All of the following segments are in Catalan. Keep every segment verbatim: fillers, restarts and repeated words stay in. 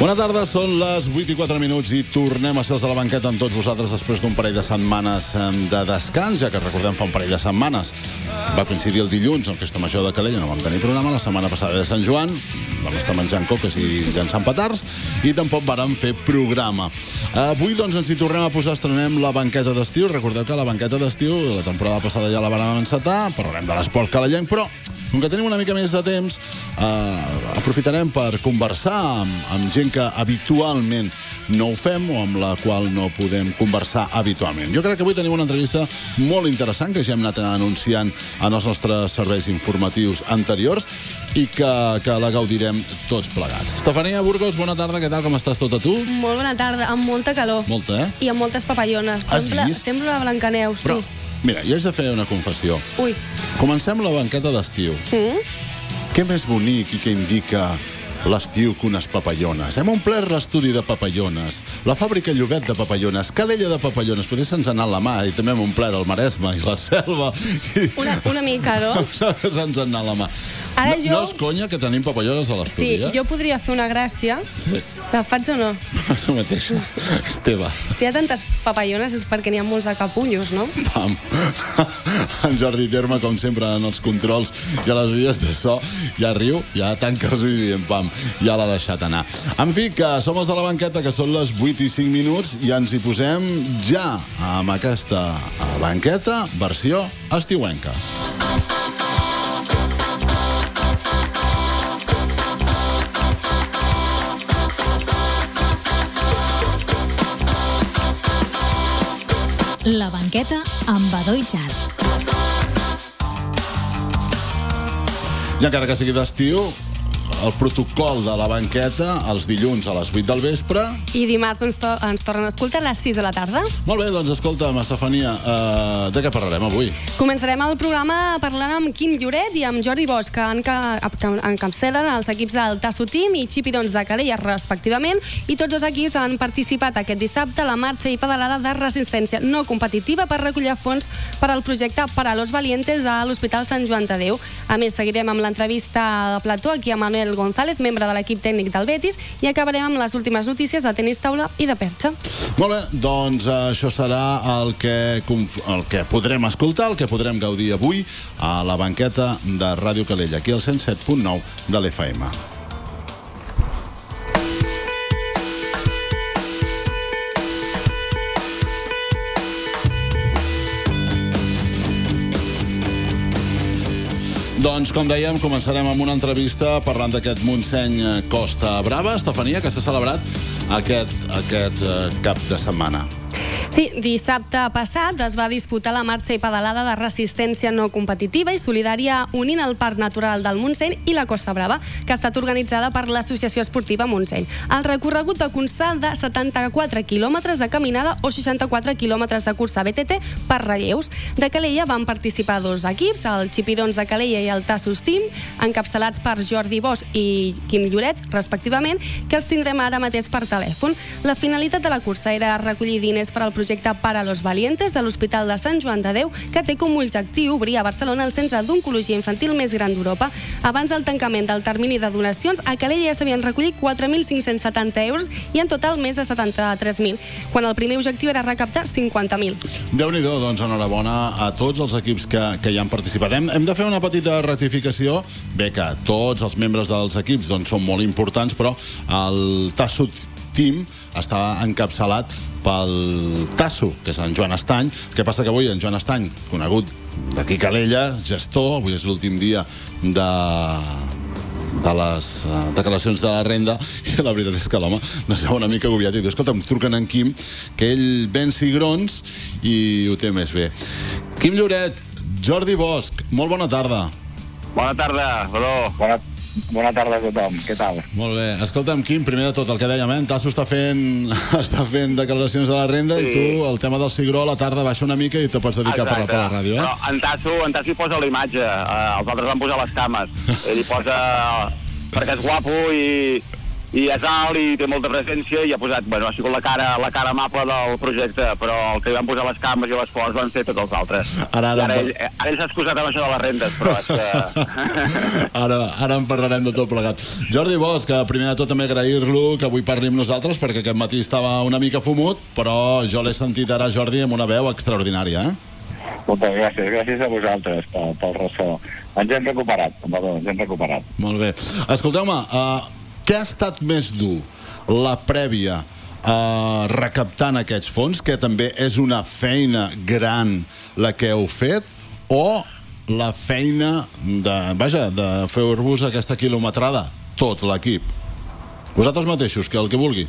Bona tarda, són les vuit i quatre minuts i tornem a ser els de la banqueta amb tots vosaltres després d'un parell de setmanes de descans, ja que recordem fa un parell de setmanes. Va coincidir el dilluns en Festa Major de Calella, no vam tenir programa, la setmana passada de Sant Joan, vam estar menjant coques i llançant petards, i tampoc vàrem fer programa. Avui, doncs, ens hi tornem a posar, estrenem la banqueta d'estiu. Recordeu que la banqueta d'estiu, la temporada passada ja la vam encetar, parlarem de l'esport calalenc, però com que tenim una mica més de temps, eh, aprofitarem per conversar amb, amb gent que habitualment no ho fem o amb la qual no podem conversar habitualment. Jo crec que avui tenim una entrevista molt interessant que ja hem anat anunciant en els nostres serveis informatius anteriors i que, que la gaudirem tots plegats. Estefania Burgos, bona tarda, què tal, com estàs tot a tu? Molt bona tarda, amb molta calor. Molta, eh? I amb moltes papallones. Has Sembla, vist? sembla Blancaneus. Però, mira, jo haig de fer una confessió. Ui. Comencem la banqueta d'estiu. Mm? Què més bonic i què indica l'estiu que unes papallones? Hem omplert l'estudi de papallones, la fàbrica Llobet de papallones, Calella de papallones. Potser se'ns ha anat la mà i també hem omplert el Maresme i la Selva. I... Una, una mica, no? Se'ns ha anat la mà. Ara no, jo... no és conya que tenim papallones a l'estudi, Sí, eh? jo podria fer una gràcia. Sí. La faig o no? Tu mateixa. Esteve. Si hi ha tantes papallones és perquè n'hi ha molts de capullos, no? Pam. En Jordi Terme, com sempre, en els controls i a les vies de so, ja riu, ja tanca els ulls dient pam, ja l'ha deixat anar. En fi, que som els de la banqueta, que són les vuit i cinc minuts, i ens hi posem ja amb aquesta banqueta versió estiuenca. La banqueta amb Badó i Jar. I encara que sigui d'estiu, el protocol de la banqueta els dilluns a les vuit del vespre. I dimarts ens, to ens tornen a escoltar a les sis de la tarda. Molt bé, doncs escolta'm, Estefania, uh, de què parlarem avui? Començarem el programa parlant amb Quim Lloret i amb Jordi Bosch, que encapçalen els equips del Tasso Team i Xipirons de Calella, respectivament, i tots dos equips han participat aquest dissabte a la marxa i pedalada de resistència no competitiva per recollir fons per al projecte Para los Valientes a l'Hospital Sant Joan de Déu. A més, seguirem amb l'entrevista de plató aquí a Manuel González, membre de l'equip tècnic del Betis, i acabarem amb les últimes notícies de tenis taula i de perxa. Molt bé, doncs això serà el que, el que podrem escoltar, el que podrem gaudir avui a la banqueta de Ràdio Calella, aquí al cent set punt nou de l'F M. Doncs, com dèiem, començarem amb una entrevista parlant d'aquest Montseny Costa Brava, Estefania, que s'ha celebrat aquest, aquest eh, cap de setmana. Sí, dissabte passat es va disputar la marxa i pedalada de resistència no competitiva i solidària unint el Parc Natural del Montseny i la Costa Brava, que ha estat organitzada per l'Associació Esportiva Montseny. El recorregut va constar de setanta-quatre quilòmetres de caminada o seixanta-quatre quilòmetres de cursa B T T per relleus. De Calella van participar dos equips, el Xipirons de Calella i el Tassos Team, encapçalats per Jordi Bosch i Quim Lloret, respectivament, que els tindrem ara mateix per telèfon. La finalitat de la cursa era recollir diners per al projecte Para los Valientes de l'Hospital de Sant Joan de Déu, que té com a objectiu obrir a Barcelona el centre d'oncologia infantil més gran d'Europa. Abans del tancament del termini de donacions, a Calella ja s'havien recollit quatre mil cinc-cents setanta euros i en total més de setanta-tres mil, quan el primer objectiu era recaptar cinquanta mil. Déu-n'hi-do, doncs enhorabona a tots els equips que, que hi han participat. Hem, hem de fer una petita rectificació. Bé, que tots els membres dels equips doncs, són molt importants, però el Tasso Team està encapçalat pel Tasso, que és en Joan Estany. El que passa que avui en Joan Estany, conegut d'aquí Calella, gestor, avui és l'últim dia de, de les uh, declaracions de la renda, i la veritat és que l'home doncs, una mica agobiat i diu, escolta, em truquen en Quim, que ell ven cigrons i ho té més bé. Quim Lloret, Jordi Bosch, molt bona tarda. Bona tarda, Badó. Bona Bona tarda a tothom, què tal? Molt bé. Escolta'm, Quim, primer de tot el que dèiem, eh? En Tasso està fent, està fent declaracions de la renda, sí. I tu, el tema del cigró, a la tarda baixa una mica i te pots dedicar a parlar per la ràdio, eh? Però en Tasso, en Tasso hi posa la imatge, eh, els altres van posar les cames. Ell hi posa perquè és guapo i, i és alt i té molta presència i ha posat, bueno, ha sigut la cara, la cara amable del projecte, però el que li van posar les cames i les flors van ser tots els altres. Ara, ara, ara, ell, ara ell s'ha excusat amb això de les rendes, però és que... ara, ara en parlarem de tot plegat. Jordi Bosch, que primer de tot també agrair-lo que avui parli amb nosaltres, perquè aquest matí estava una mica fumut, però jo l'he sentit ara, Jordi, amb una veu extraordinària, eh? Moltes gràcies, gràcies a vosaltres pel, pel ressò. Ens hem recuperat, perdó, ens hem recuperat. Molt bé. Escolteu-me, uh, què ha estat més dur? La prèvia uh, recaptant aquests fons, que també és una feina gran la que heu fet, o la feina de, vaja, de fer-vos aquesta quilometrada, tot l'equip? Vosaltres mateixos, que el que vulgui.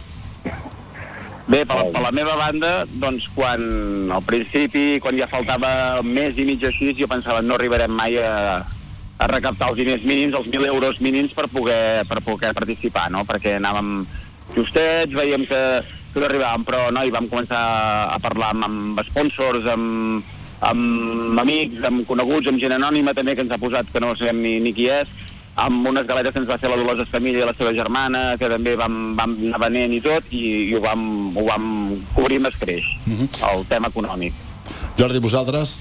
Bé, per, per la meva banda, doncs, quan al principi, quan ja faltava mes i mig així, jo pensava no arribarem mai a, a recaptar els diners mínims, els mil euros mínims per poder, per poder participar, no? Perquè anàvem justets, veiem que, que no arribàvem, però no, i vam començar a parlar amb, amb sponsors, amb, amb amics, amb coneguts, amb gent anònima també, que ens ha posat, que no sabem ni, ni qui és, amb unes galetes que ens va fer la Dolors Escamilla i la seva germana, que també vam, vam anar venent i tot, i, i ho, vam, ho vam cobrir amb escreix, uh-huh. el tema econòmic. Jordi, vosaltres?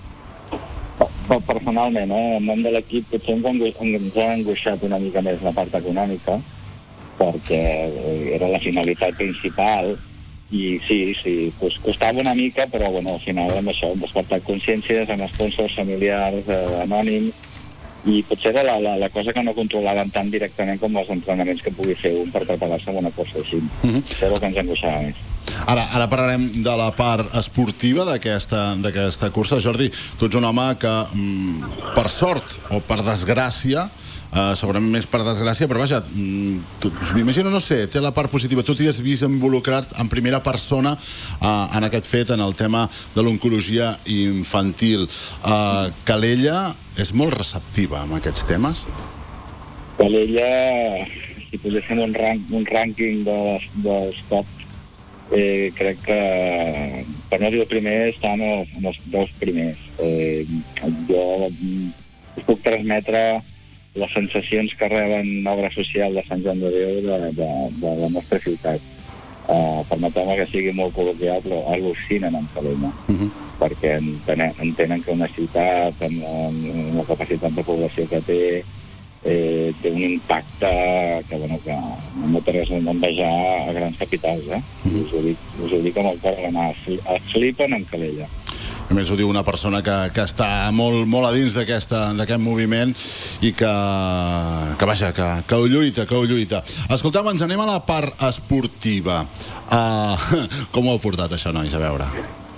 Personalment, eh, en nom de l'equip potser ens, angu ens ha angoixat una mica més la part econòmica, perquè era la finalitat principal, i sí, sí, pues, costava una mica, però bueno, al final amb això hem despertat consciències, amb sponsors familiars, eh, anònims, i potser era la, la, la cosa que no controlaven tan directament com els entrenaments que pugui fer un per preparar-se a una cosa així. Uh-huh. Això és el que ens angoixava més. Ara, ara parlarem de la part esportiva d'aquesta d'aquesta cursa. Jordi, tu ets un home que, mm, per sort o per desgràcia, Uh, segurament més per desgràcia, però vaja, m'imagino, no sé, té la part positiva. Tu t'hi has vist involucrat en primera persona uh, en aquest fet, en el tema de l'oncologia infantil. Uh, Calella és molt receptiva amb aquests temes? Calella, si poséssim un, rank, un rànquing dels, dels top, eh, crec que, per no dir el primer, estan els, els dos primers. Eh, jo us puc transmetre les sensacions que reben l'obra social de Sant Joan de Déu de, de, de la nostra ciutat. Uh, Permeteu-me que sigui molt col·loquial, però al·lucinen amb Calella, uh-huh. perquè entenen, entenen que una ciutat amb, amb la capacitat de població que té eh, té un impacte que, bueno, que no té res d'envejar a grans capitals. Eh? Uh-huh. Us ho dic, us ho dic amb el cor a la mà. Flipen amb Calella. A més, ho diu una persona que, que està molt, molt a dins d'aquest moviment i que, que vaja, que, que ho lluita, que ho lluita. Escolteu, ens anem a la part esportiva. Uh, com ho heu portat, això, nois? A veure.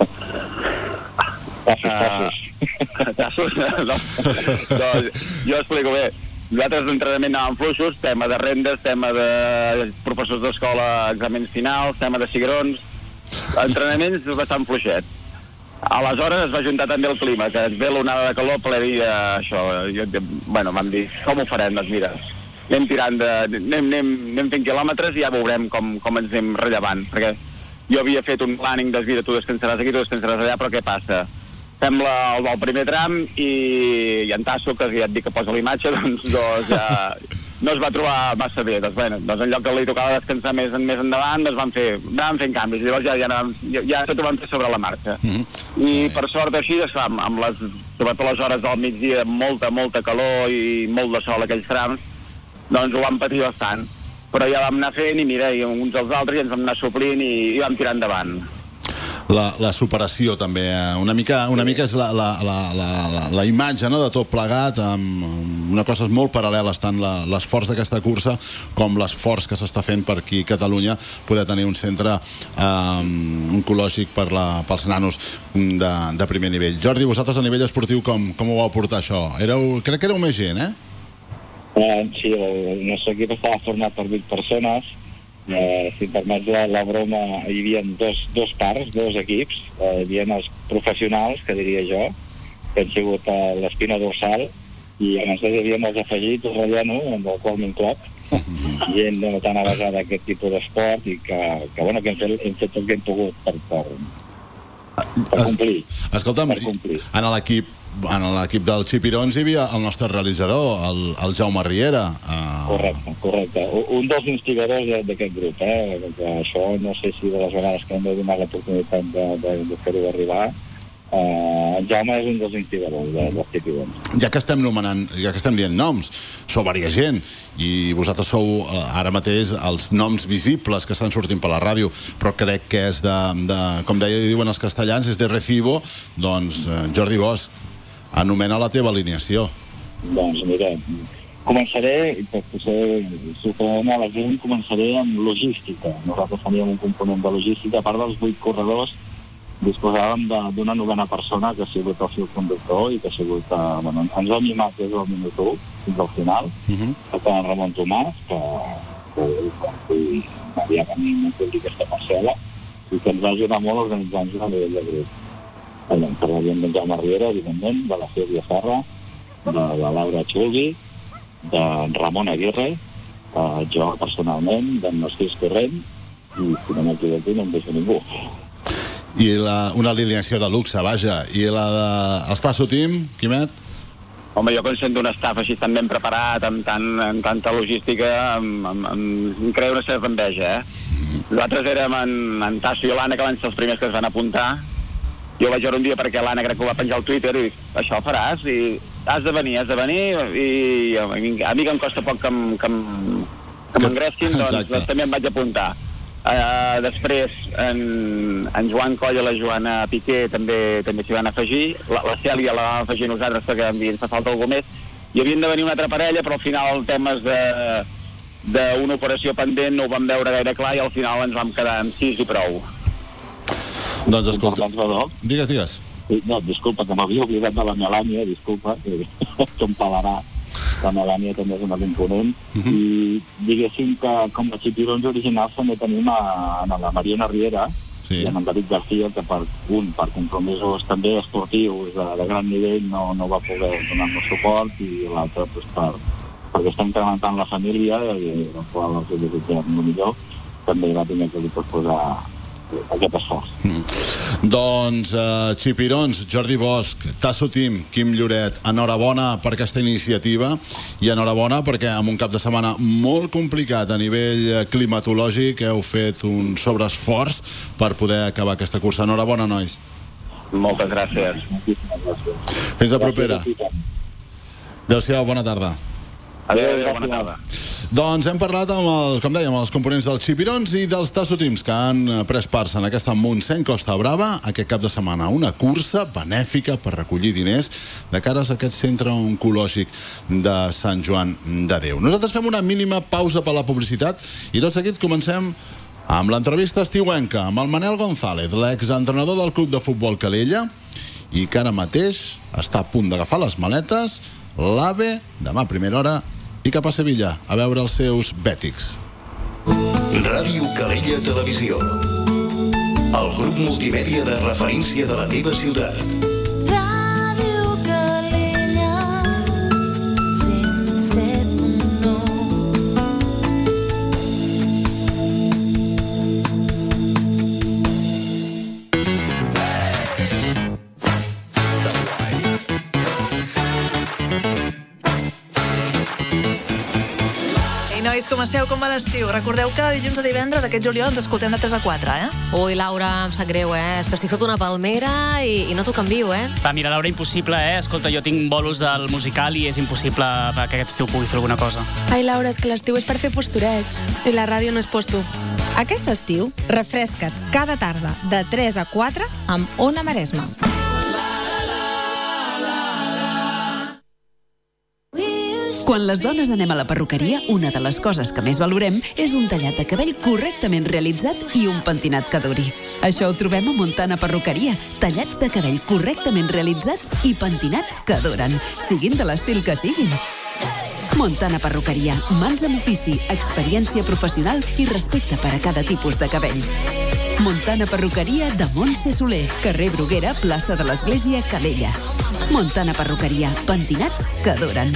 Passos, passos. Passos? No. No, jo explico bé. Nosaltres d'entrenament anàvem fluixos, tema de rendes, tema de professors d'escola, exàmens finals, tema de cigrons, entrenaments bastant fluixets. Aleshores es va juntar també el clima, que es ve l'onada de calor ple dia, això. Jo, bueno, vam dir, com ho farem? Doncs mira, anem tirant de... anem, anem, anem fent quilòmetres i ja veurem com, com ens anem rellevant, perquè jo havia fet un planning de vida, tu descansaràs aquí, tu descansaràs allà, però què passa? Fem la, el, el primer tram i, i en Tasso, que ja et dic que posa la imatge, doncs, doncs ja no es va trobar massa bé. Doncs, bueno, doncs en lloc que li tocava descansar més, més endavant, doncs van fer, van fent canvis. Llavors ja, ja, ja, ja tot ho van fer sobre la marxa. Mm-hmm. I per sort així, amb, amb les, sobretot les hores del migdia, molta, molta calor i molt de sol aquells trams, doncs ho vam patir bastant. Però ja vam anar fent i mira, i uns als altres i ens vam anar suplint i, i vam tirar endavant. La, la superació també, una mica, una mica és la, la, la, la, la imatge, no?, de tot plegat, amb, amb una cosa molt paral·lela, tant l'esforç d'aquesta cursa com l'esforç que s'està fent per aquí a Catalunya poder tenir un centre um, oncològic per la, pels nanos de, de primer nivell. Jordi, vosaltres a nivell esportiu com, com ho vau portar això? Éreu, crec que éreu més gent, eh? Uh, sí, el nostre equip estava format per vuit persones. Eh, si em permets la, la broma, hi havia dos, dos parts, dos equips. Eh, hi havia els professionals, que diria jo, que han sigut eh, l'espina dorsal, i llavors hi havia els afegits, el relleno, amb el qual m'incloc, gent no tan avasada a aquest tipus d'esport i que, que, bueno, que hem fet, hem fet tot el que hem pogut per, per, per complir. Escolta'm, per complir. En l'equip en l'equip del Xipirons hi havia el nostre realitzador, el, el Jaume Riera. Uh... Correcte, correcte. Un dels instigadors d'aquest grup, eh? Que això no sé si de les vegades que hem de donar l'oportunitat de, de, de fer-ho arribar. Uh, en Jaume és un dels instigadors de, dels Xipirons. Ja que estem nomenant, ja que estem dient noms, sou varia gent, i vosaltres sou ara mateix els noms visibles que estan sortint per la ràdio, però crec que és de, de com deia, diuen els castellans, és de recibo. Doncs Jordi Bosch, anomena la teva alineació. Doncs mira, començaré, i per potser sorprendre a la gent, començaré amb logística. Nosaltres teníem un component de logística, a part dels vuit corredors, disposàvem d'una novena persona que ha sigut el seu conductor i que ha sigut, uh, bueno, ens ha mimat des del minut u fins al final, uh-huh. que en Ramon Tomàs, que, que, que havia venit a cobrir aquesta parcel·la i que ens va ajudar molt a organitzar-nos a nivell de grup. Ens parlaríem d'en Jaume Riera, evidentment, de la Sílvia Serra, de la Laura Xulgui, d'en Ramon Aguirre, uh, jo personalment, d'en Narcís Corrent, i si no m'equivoco no em deixo ningú. I la, una alineació de luxe, vaja. I la de el Tasso Team, Quimet? Home, jo quan sento un staff així tan ben preparat, amb, tant, amb tanta logística, em, em, em crea una certa enveja, eh? Mm-hmm. Nosaltres érem en, en Tasso i l'Anna, que van ser els primers que es van apuntar. Jo vaig veure un dia perquè l'Anna crec que ho va penjar al Twitter i dic, això ho faràs? I has de venir, has de venir, i a mi, a mi que em costa poc que, em, que, em, que m'engresquin, doncs, doncs també em vaig apuntar. Uh, després en, en Joan Coll i la Joana Piqué també també s'hi van afegir, la, la Cèlia la vam afegir nosaltres perquè ens fa falta algú més, i havien de venir una altra parella, però al final temes de d'una operació pendent no ho vam veure gaire clar i al final ens vam quedar amb sis i prou. Doncs escolta, digues, digues. No, disculpa, que m'havia oblidat de la Melània, disculpa, que, que em pelarà. La Melània també és una component, uh-huh. i diguéssim que com a Xipirons originals també tenim a, a la Mariona Riera, sí. I a en David García, que per un, per compromisos també esportius de, de gran nivell no, no va poder donar-nos suport, i l'altre pues, per, perquè està incrementant la família, i el qual els desitgem el millor, també va tenir que posar aquest esforç. Mm. Doncs uh, Xipirons, Jordi Bosch, Tasso Team, Quim Lloret, enhorabona per aquesta iniciativa i enhorabona perquè amb un cap de setmana molt complicat a nivell climatològic heu fet un sobreesforç per poder acabar aquesta cursa. Enhorabona, nois. Moltes gràcies. Fins la propera. Adéu-siau, bona tarda. Adéu, adéu, bona tarda. Doncs hem parlat amb, el, com dèiem, els components dels Xipirons i dels Tasso Teams que han pres part en aquesta Montseny Costa Brava aquest cap de setmana. Una cursa benèfica per recollir diners de cares a aquest centre oncològic de Sant Joan de Déu. Nosaltres fem una mínima pausa per la publicitat i tot seguit comencem amb l'entrevista estiuenca amb el Manel González, l'exentrenador del Club de Futbol Calella, i que ara mateix està a punt d'agafar les maletes, l'AVE, demà a primera hora, i cap a Sevilla, a veure els seus bètics. Ràdio Calella Televisió. El grup multimèdia de referència de la teva ciutat. Ràdio Calella cent set punt nou. Nois, com esteu? Com va l'estiu? Recordeu que dilluns a divendres, aquest juliol, ens escoltem de tres a quatre, eh? Ui, Laura, em sap greu, eh? És que estic sota una palmera i, i no t'ho canvio, eh? Va, mira, Laura, impossible, eh? Escolta, jo tinc bolos del musical i és impossible que aquest estiu pugui fer alguna cosa. Ai, Laura, és que l'estiu és per fer postureig. I la ràdio no és posto. Aquest estiu, refresca't cada tarda de tres a quatre amb Ona Maresma. Quan les dones anem a la perruqueria, una de les coses que més valorem és un tallat de cabell correctament realitzat i un pentinat que duri. Això ho trobem a Montana Perruqueria. Tallats de cabell correctament realitzats i pentinats que duren, siguin de l'estil que siguin. Montana Perruqueria. Mans amb ofici, experiència professional i respecte per a cada tipus de cabell. Montana Perruqueria de Montse Soler, carrer Bruguera, plaça de l'Església, Calella. Montana Perruqueria. Pentinats que duren.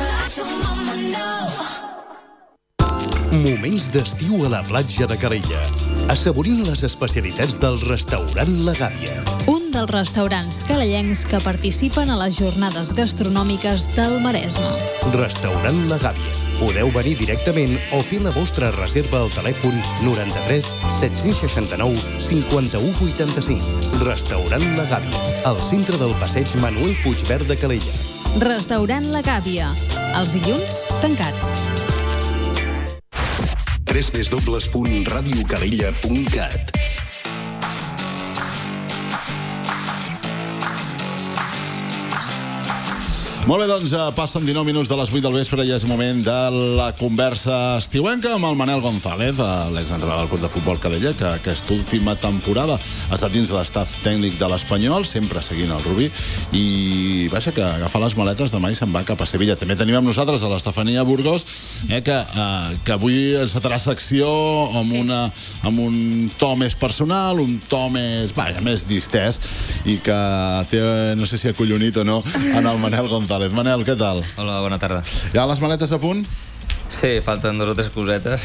Moments d'estiu a la platja de Calella. Assaborint les especialitats del restaurant La Gàbia. Un dels restaurants calellencs que participen a les jornades gastronòmiques del Maresme. Restaurant La Gàbia. Podeu venir directament o fer la vostra reserva al telèfon noranta-tres set-cents seixanta-nou cinquanta-u vuitanta-cinc. Restaurant La Gàbia, al centre del passeig Manuel Puigverd de Calella. Restaurant La Gàbia. Els dilluns, tancat. tres més dobles punt radiocalella punt cat. Molt bé, doncs passen dinou minuts de les vuit del vespre i és moment de la conversa estiuenca amb el Manel González, l'exentrenador del Club de Futbol Calella, que aquesta última temporada ha estat dins de l'estaf tècnic de l'Espanyol, sempre seguint el Rubí, i vaja, que agafa les maletes demà i se'n va cap a Sevilla. També tenim amb nosaltres a l'Estefania Burgos, eh, que, eh, que avui ens farà secció amb, una, amb un to més personal, un to més, vaja, més distès, i que té, no sé si acollonit o no, en el Manel González. Manel, què tal? Hola, bona tarda. Ja les maletes a punt? Sí, falten dos o tres cosetes.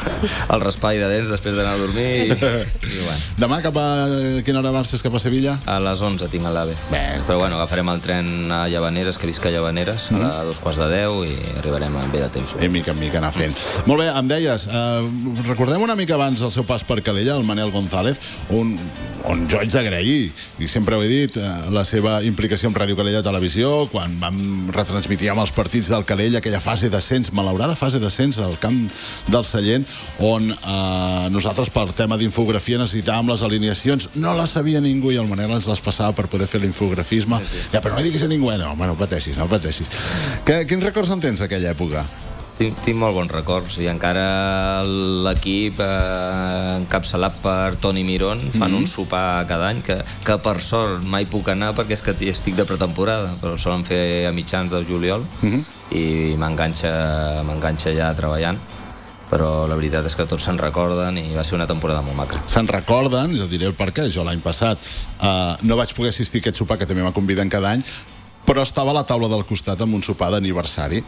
El raspall de dents després d'anar a dormir i, i bueno. Demà cap a quina hora marxes cap a Sevilla? A les onze tinc el AVE. Bé. Però bueno, agafarem el tren a Llavaneres, que visc a Llavaneres, mm -hmm. a dos quarts de deu i arribarem amb bé de temps. I mica en mica anar fent. Molt bé, em deies, eh, recordem una mica abans el seu pas per Calella, el Manel González, on, on jo haig d'agrair, i sempre ho he dit, eh, la seva implicació amb Ràdio Calella Televisió, quan vam retransmitir amb els partits del Calella, aquella fase d'ascens, malaurada fase d'ascens al camp del Sallent, on eh, nosaltres per tema d'infografia necessitàvem les alineacions, no les sabia ningú i el Manel ens les passava per poder fer l'infografisme. Sí, sí. Ja, però no diguis a ningú, no, home, no pateixis, no pateixis. Que, quins records en tens d'aquella època? Tinc, tinc molt bons records i encara l'equip eh, encapçalat per Toni Mirón fan mm-hmm. un sopar cada any que, que per sort mai puc anar perquè és que estic de pretemporada, però el solen fer a mitjans del juliol mm-hmm. i m'enganxa m'enganxa ja treballant, però la veritat és que tots se'n recorden i va ser una temporada molt maca. Se'n recorden, jo diré el per què. Jo l'any passat eh, no vaig poder assistir a aquest sopar que també me conviden cada any, però estava a la taula del costat amb un sopar d'aniversari.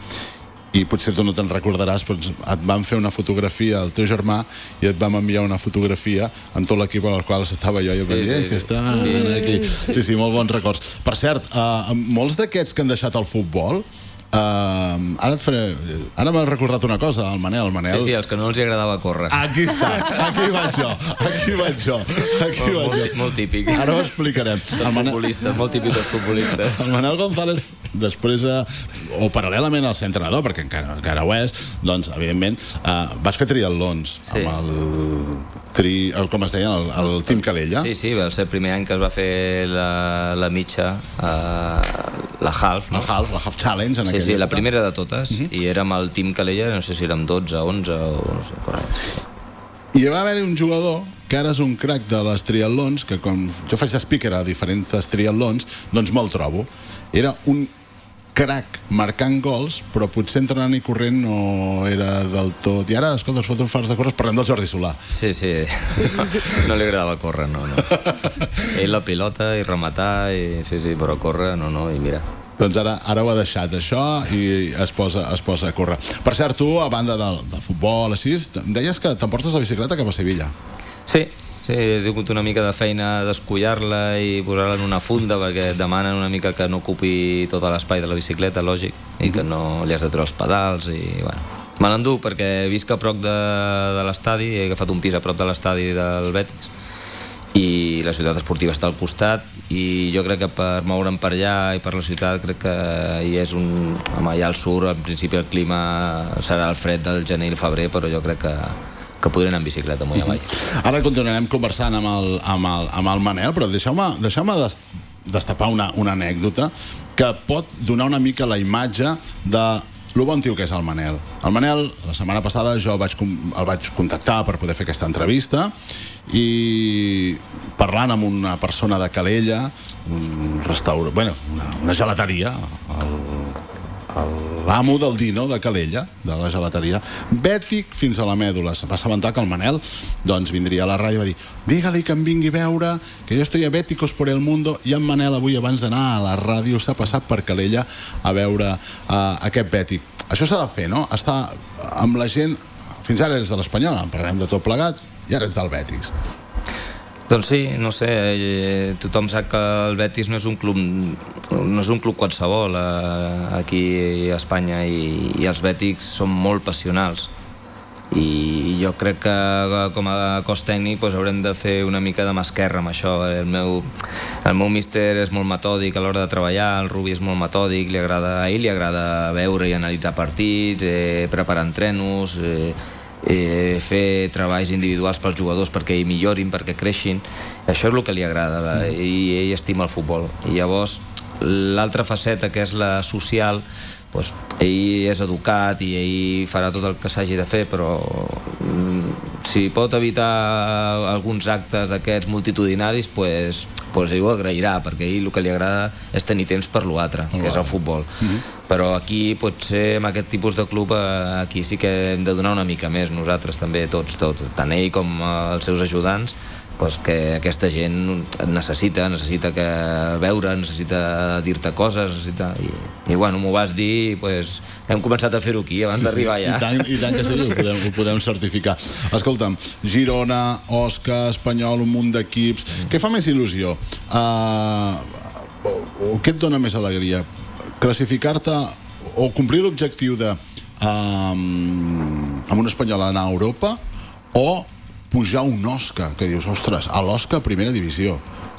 I potser tu no te'n recordaràs, però et van fer una fotografia al teu germà i et vam enviar una fotografia amb tot l'equip amb el qual estava jo i jo sí, vaig dir, sí, que està sí. aquí. Sí, sí, molt bons records. Per cert, uh, molts d'aquests que han deixat el futbol, Uh, ara et faré... Ara m'ha recordat una cosa, el Manel, el Manel... Sí, sí, els que no els agradava córrer. Aquí està, aquí vaig jo, aquí vaig jo, aquí molt, vaig molt, jo. Molt típic. Ara ho explicarem. El Manel... futbolista, molt típic dels futbolistes. El Manel González, després, de, o paral·lelament al ser entrenador, perquè encara, encara ho és, doncs, evidentment, uh, vas fer triatlons sí. amb el... Tri, el, com es deia, el, el Team Calella. Sí, sí, va ser el primer any que es va fer la, la mitja, uh, la half, no? La half, la half challenge en sí, aquella sí, la primera de totes, uh -huh. i érem el Team Calella, no sé si érem dotze, onze o no sé, per ahí. I va haver-hi un jugador que ara és un crack de les triatlons, que quan jo faig speaker a diferents triatlons, doncs me'l trobo. Era un crack marcant gols, però potser entrenant i corrent no era del tot. I ara, escolta, els fotos fars de córrer, parlem del Jordi Solà. Sí, sí, no, no li agradava córrer, no, no. Ell la pilota i rematar, i, sí, sí, però córrer, no, no, i mira. Doncs ara, ara ho ha deixat, això, i es posa, es posa a córrer. Per cert, tu, a banda del, del futbol, així, em deies que t'emportes la bicicleta cap a Sevilla. Sí, sí, he tingut una mica de feina d'escollar-la i posar-la en una funda perquè et demanen una mica que no ocupi tot l'espai de la bicicleta, lògic, i que no li has de treure els pedals i, bueno, me l'enduc perquè visc a prop de, de l'estadi, he agafat un pis a prop de l'estadi del Betis i la ciutat esportiva està al costat i jo crec que per moure'm per allà i per la ciutat crec que hi és un... Home, allà al sur, en principi el clima serà el fred del gener i el febrer, però jo crec que que podrien anar en bicicleta amunt i avall. Ara continuarem conversant amb el, amb el, amb el Manel, però deixeu-me deixeu destapar una, una anècdota que pot donar una mica la imatge de lo bon tio que és el Manel. El Manel, la setmana passada jo vaig, el vaig contactar per poder fer aquesta entrevista i parlant amb una persona de Calella, un restaurant, bueno, una, una gelateria, l'amo del Dino de Calella, de la gelateria, bètic fins a la mèdula. Se va assabentar que el Manel doncs, vindria a la ràdio i va dir digue-li que em vingui a veure, que jo estoy a Béticos por el mundo, i en Manel avui abans d'anar a la ràdio s'ha passat per Calella a veure uh, aquest bètic. Això s'ha de fer, no? Estar amb la gent. Fins ara eres de l'Espanyol, en parlarem de tot plegat, i ara ets del Betis. Doncs sí, no sé, eh, tothom sap que el Betis no és un club no és un club qualsevol eh, aquí a Espanya i, i els Bètics són molt passionals i jo crec que com a cos tècnic doncs, haurem de fer una mica de mà esquerra amb això. El meu, el meu míster és molt metòdic a l'hora de treballar, el Rubi és molt metòdic, li agrada, a ell li agrada veure i analitzar partits, eh, preparar entrenos, eh, eh, fer treballs individuals pels jugadors perquè hi millorin, perquè creixin. Això és el que li agrada la, i ell estima el futbol. I llavors l'altra faceta, que és la social, doncs, ell és educat i ell farà tot el que s'hagi de fer, però si pot evitar alguns actes d'aquests multitudinaris, doncs, doncs ell ho agrairà, perquè a ell el que li agrada és tenir temps per l'altre, que és el futbol. Mm-hmm. Però aquí potser amb aquest tipus de club aquí sí que hem de donar una mica més nosaltres també, tots, tots, tant ell com els seus ajudants, doncs que aquesta gent necessita, necessita que veure, necessita dir-te coses, necessita... I, i bueno, m'ho vas dir, doncs hem començat a fer-ho aquí abans sí, d'arribar sí. allà. I tant, i tant que sí, ho podem, ho podem certificar. Escolta'm, Girona, Osca, Espanyol, un munt d'equips... Mm. Què fa més il·lusió? Uh, o què et dona més alegria? Classificar-te o complir l'objectiu de uh, amb un espanyol anar a Europa o pujar un Osca, que dius, ostres, a l'Osca primera divisió.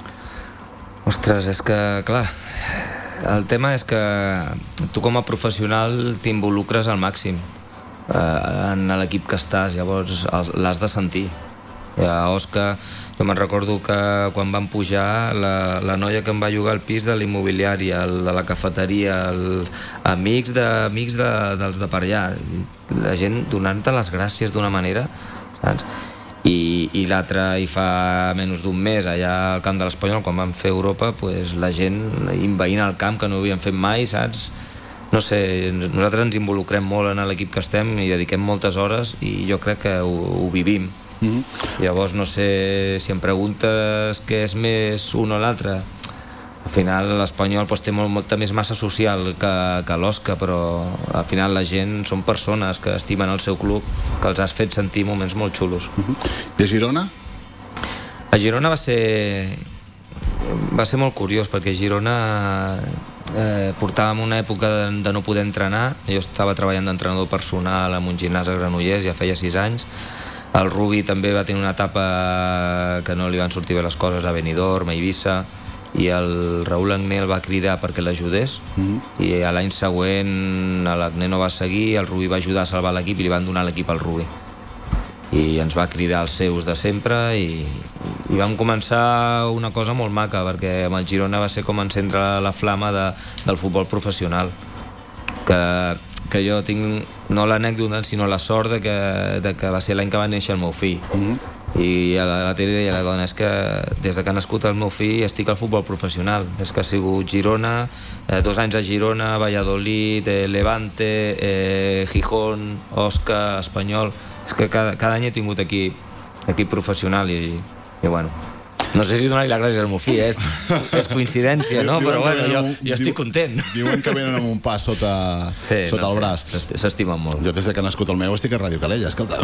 Ostres, és que, clar, el tema és que tu com a professional t'involucres al màxim eh, en l'equip que estàs, llavors l'has de sentir. A Osca, jo me'n recordo que quan van pujar, la, la noia que em va llogar el pis de l'immobiliari, el de la cafeteria, el, amics, de, amics de, dels de per allà, la gent donant-te les gràcies d'una manera, saps? I, i l'altre, i fa menys d'un mes allà al camp de l'Espanyol, quan vam fer Europa, pues, la gent envaint el camp que no ho havien fet mai, saps? No sé, nosaltres ens involucrem molt en l'equip que estem i dediquem moltes hores i jo crec que ho, ho vivim. Mm-hmm. Llavors no sé si em preguntes què és més un o l'altre. Al final l'Espanyol pues, té molt, molta més massa social que, que l'Osca, però al final la gent són persones que estimen el seu club, que els has fet sentir moments molt xulos. Uh-huh. I a Girona? A Girona va ser va ser molt curiós, perquè a Girona eh, portàvem una època de, de no poder entrenar. Jo estava treballant d'entrenador personal en un gimnàs a Granollers ja feia sis anys. El Rubi també va tenir una etapa que no li van sortir bé les coses a Benidorm, a Eivissa, i el Raúl Agné el va cridar perquè l'ajudés, mm-hmm. i a l'any següent l'Agné no va seguir, el Rubi va ajudar a salvar l'equip i li van donar l'equip al Rubi i ens va cridar els seus de sempre i, i vam començar una cosa molt maca, perquè amb el Girona va ser com encendre la flama de, del futbol professional, que, que jo tinc no l'anècdota sinó la sort de que, de que va ser l'any que va néixer el meu fill. Mm-hmm. I a la, a la tele deia la dona, és que des de que ha nascut el meu fill estic al futbol professional, és que ha sigut Girona, eh, dos anys a Girona, Valladolid, eh, Levante, eh, Gijón, Osca, Espanyol, és que cada, cada any he tingut equip, equip professional i, i bueno, no sé si donar-li les gràcies al meu fill, és, és coincidència, no? Però bueno, jo, jo estic content. Diuen que venen amb un pas sota, sí, sota no el sé, braç. S'estimen molt. Jo des que ha nascut el meu estic a Ràdio Calella, escolta.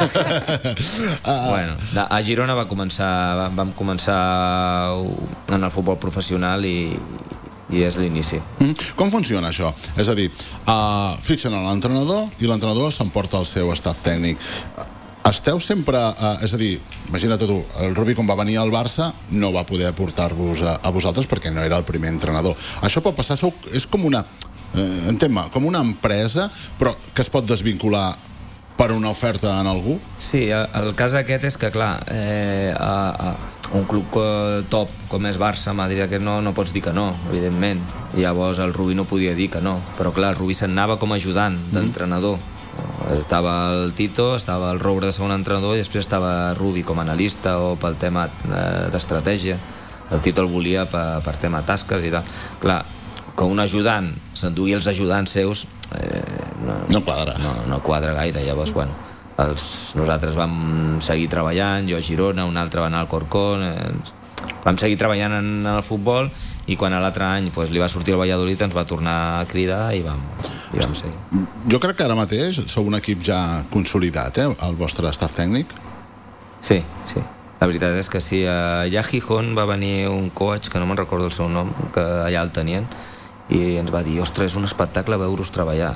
Bueno, a Girona va començar, vam començar en el futbol professional i, i és l'inici. Mm. Com funciona això? És a dir, uh, fitxen a l'entrenador i l'entrenador s'emporta el seu staff tècnic. Esteu sempre, eh, és a dir, imagina't tu, el Rubi quan va venir al Barça no va poder portar-vos a, a vosaltres perquè no era el primer entrenador. Això pot passar, sou, és com una, eh, entén-me, com una empresa, però que es pot desvincular per una oferta en algú? Sí, el cas aquest és que, clar, eh, a, a un club top com és Barça, m'ha dit que no, no pots dir que no, evidentment. I llavors el Rubi no podia dir que no, però clar, el Rubi se'n anava com a ajudant d'entrenador. Mm. Estava el Tito, estava el Roure de segon entrenador i després estava Rubi com a analista o pel tema d'estratègia. El Tito el volia per, per tema tasques i tal. Clar, que un ajudant s'endugui els ajudants seus eh, no, no quadra no, no quadra gaire. Llavors, bueno, els, nosaltres vam seguir treballant, jo a Girona, un altre va anar al Corcón, eh, vam seguir treballant en, en el futbol i quan a l'altre any pues, li va sortir el Valladolid ens va tornar a cridar i vam, i vam seguir. Jo crec que ara mateix sou un equip ja consolidat, eh, el vostre staff tècnic? Sí, sí. La veritat és que sí. Allà a Gijón va venir un coach, que no me'n recordo el seu nom, que allà el tenien, i ens va dir, ostres, és un espectacle veure-us treballar.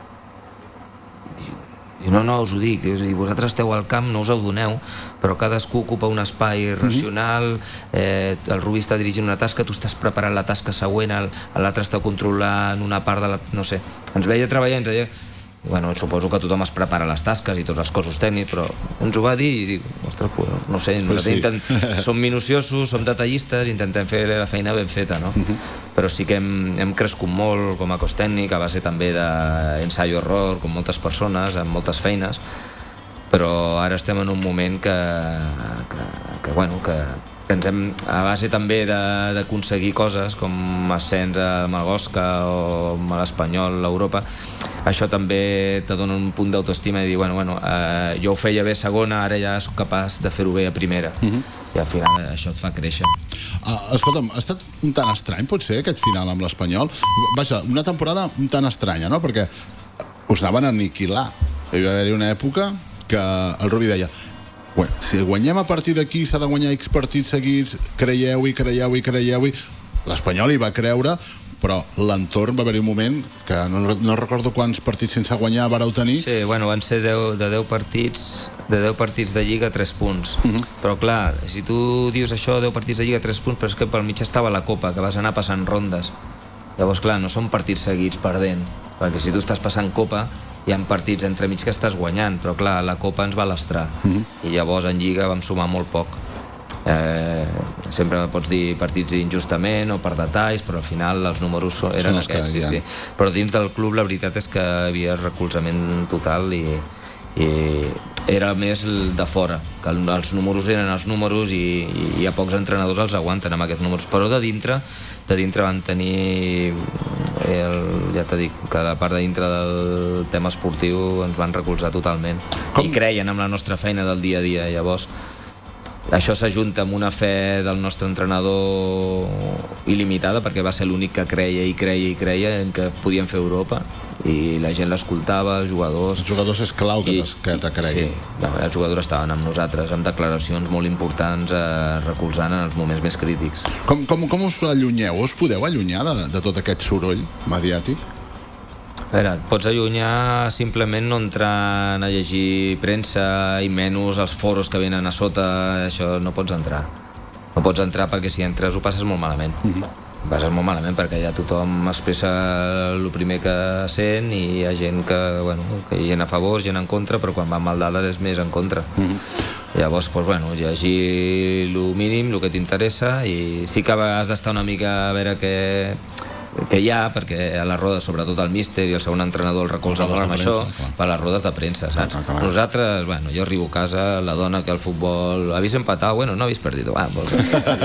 I no, no, us ho dic, i vosaltres esteu al camp, no us adoneu, però cadascú ocupa un espai racional, eh, el Rubí està dirigint una tasca, tu estàs preparant la tasca següent, l'altre està controlant una part de la... no sé, ens veia treballar i ens deia... Bueno, suposo que tothom es prepara les tasques i tots els cossos tècnics, però ens ho va dir i dic, ostres, pues, no sé, pues sí. intent... som minuciosos, som detallistes, intentem fer la feina ben feta, no? Uh-huh. Però sí que hem, hem crescut molt com a cos tècnic, a base també d'ensaio-error, com moltes persones, amb moltes feines, però ara estem en un moment que, que, que bueno, que, que ens hem, a base també d'aconseguir coses com ascens a Magosca o a l'Espanyol, a l'Europa, això també te dona un punt d'autoestima i dir, bueno, bueno eh, jo ho feia bé a segona, ara ja soc capaç de fer-ho bé a primera. Uh-huh. I al final això et fa créixer. Uh, escolta'm, ha estat un tant estrany, potser, aquest final amb l'Espanyol? Vaja, una temporada un tant estranya, no? Perquè us anaven a aniquilar. Hi va haver una època que el Rubí deia, si guanyem a partir d'aquí s'ha de guanyar X partits seguits, creieu-hi, creieu-hi, creieu-hi. L'Espanyol hi va creure, però l'entorn va haver-hi un moment que no, no recordo quants partits sense guanyar vareu tenir. Sí, bueno, van ser deu, de deu partits de deu partits de Lliga, tres punts. Uh-huh. Però clar, si tu dius això, deu partits de Lliga, tres punts, però és que pel mig estava la Copa, que vas anar passant rondes. Llavors, clar, no són partits seguits perdent, perquè si tu estàs passant Copa, hi ha partits entremig que estàs guanyant, però clar, la Copa ens va lastrar. Uh-huh. I llavors en Lliga vam sumar molt poc. Eh, sempre pots dir partits injustament o per detalls, però al final els números eren aquests, sí, sí. Però dins del club la veritat és que hi havia recolzament total i, i era més de fora, que els números eren els números i, i hi ha pocs entrenadors els aguanten amb aquests números, però de dintre de dintre van tenir el, ja t'he dit, que la part de dintre del tema esportiu ens van recolzar totalment. Com? I creien en la nostra feina del dia a dia. Llavors això s'ajunta amb una fe del nostre entrenador il·limitada, perquè va ser l'únic que creia i creia i creia en que podíem fer Europa, i la gent l'escoltava, els jugadors... Els jugadors és clau que, I, que te creguin. Sí, no, els jugadors estaven amb nosaltres, amb declaracions molt importants, eh, recolzant en els moments més crítics. Com, com, com us allunyeu? Us podeu allunyar de, de tot aquest soroll mediàtic? A veure, et pots allunyar simplement no entrant a llegir premsa i menys els foros que venen a sota, això no pots entrar. No pots entrar perquè si entres ho passes molt malament. Uh-huh. Passes molt malament perquè ja tothom expressa el primer que sent i hi ha gent que, bueno, que hi ha gent a favor, gent en contra, però quan van mal dades és més en contra. Uh-huh. Llavors, doncs, bueno, llegir el mínim, el que t'interessa, i sí que has d'estar una mica a veure què... que hi ha, perquè a les rodes, sobretot el míster i el segon entrenador el recolza molt amb això, per les rodes de premsa, saps? Clar, clar. Nosaltres, bueno, jo arribo a casa, la dona que el futbol... ¿Habéis empatado? Bueno, no habéis perdido. Ah, pues...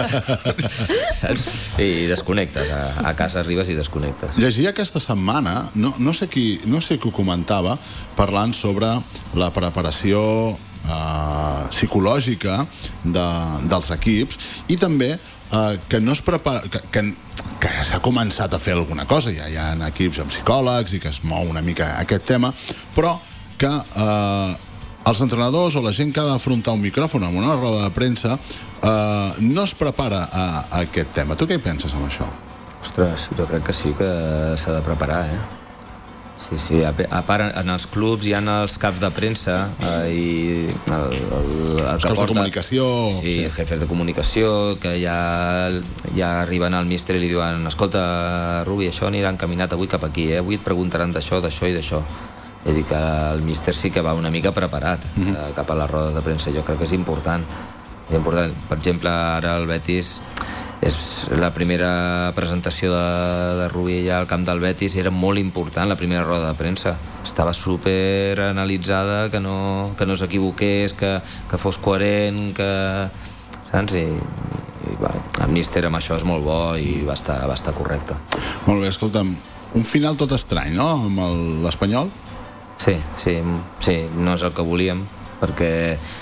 saps? I desconnectes. A, a casa arribes i desconnectes. Llegia aquesta setmana, no, no, sé qui, no sé qui ho comentava, parlant sobre la preparació eh, psicològica de, dels equips i també eh, que no es prepara... Que, que, que s'ha començat a fer alguna cosa, ja hi ha equips amb psicòlegs i que es mou una mica aquest tema, però que eh, els entrenadors o la gent que ha d'afrontar un micròfon en una roda de premsa eh, no es prepara a, a aquest tema. Tu què hi penses amb això? Ostres, jo crec que sí que s'ha de preparar, eh? Sí, sí, a, a part en els clubs hi ha els caps de premsa eh, i el, el, el els que caps porta... de comunicació, sí, sí. Jefes de comunicació que ja, ja arriben al míster i li diuen, escolta, Rubi, això anirà encaminat avui cap aquí, eh? Avui et preguntaran d'això, d'això i d'això. És a dir, que el míster sí que va una mica preparat mm-hmm. eh, cap a les rodes de premsa. Jo crec que és important. És important. Per exemple, ara el Betis és la primera presentació de, de Rubí ja al camp del Betis i era molt important la primera roda de premsa. Estava super analitzada, que no, que no s'equivoqués, que, que fos coherent, que... saps? I, i bueno, el míster amb això és molt bo i va estar, va estar correcte. Molt bé, escolta'm, un final tot estrany, no?, amb l'Espanyol? Sí, sí, sí, no és el que volíem, perquè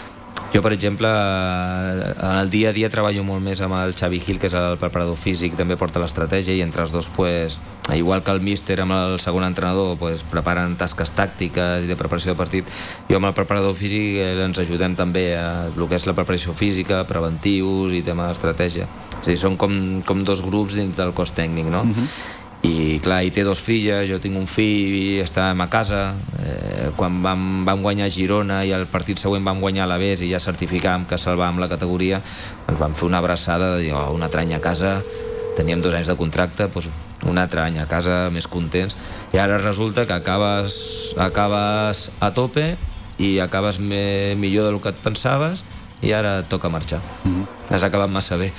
Jo, per exemple, en el dia a dia treballo molt més amb el Xavi Gil, que és el preparador físic, també porta l'estratègia, i entre els dos, pues, igual que el míster amb el segon entrenador, pues, preparen tasques tàctiques i de preparació de partit, jo amb el preparador físic eh, ens ajudem també a el que és la preparació física, preventius i tema d'estratègia. És a dir, són com, com dos grups dins del cos tècnic, no? Uh-huh. I clar, ell té dos filles, jo tinc un fill i estàvem a casa. Eh, quan vam, vam guanyar Girona i el partit següent vam guanyar l'Aves i ja certificàvem que salvàvem la categoria, ens vam fer una abraçada de dir, oh, un altre any a casa, teníem dos anys de contracte, doncs un altre any a casa, més contents, i ara resulta que acabes, acabes a tope i acabes me, millor del que et pensaves i ara et toca marxar. Mm-hmm. Has acabat massa bé.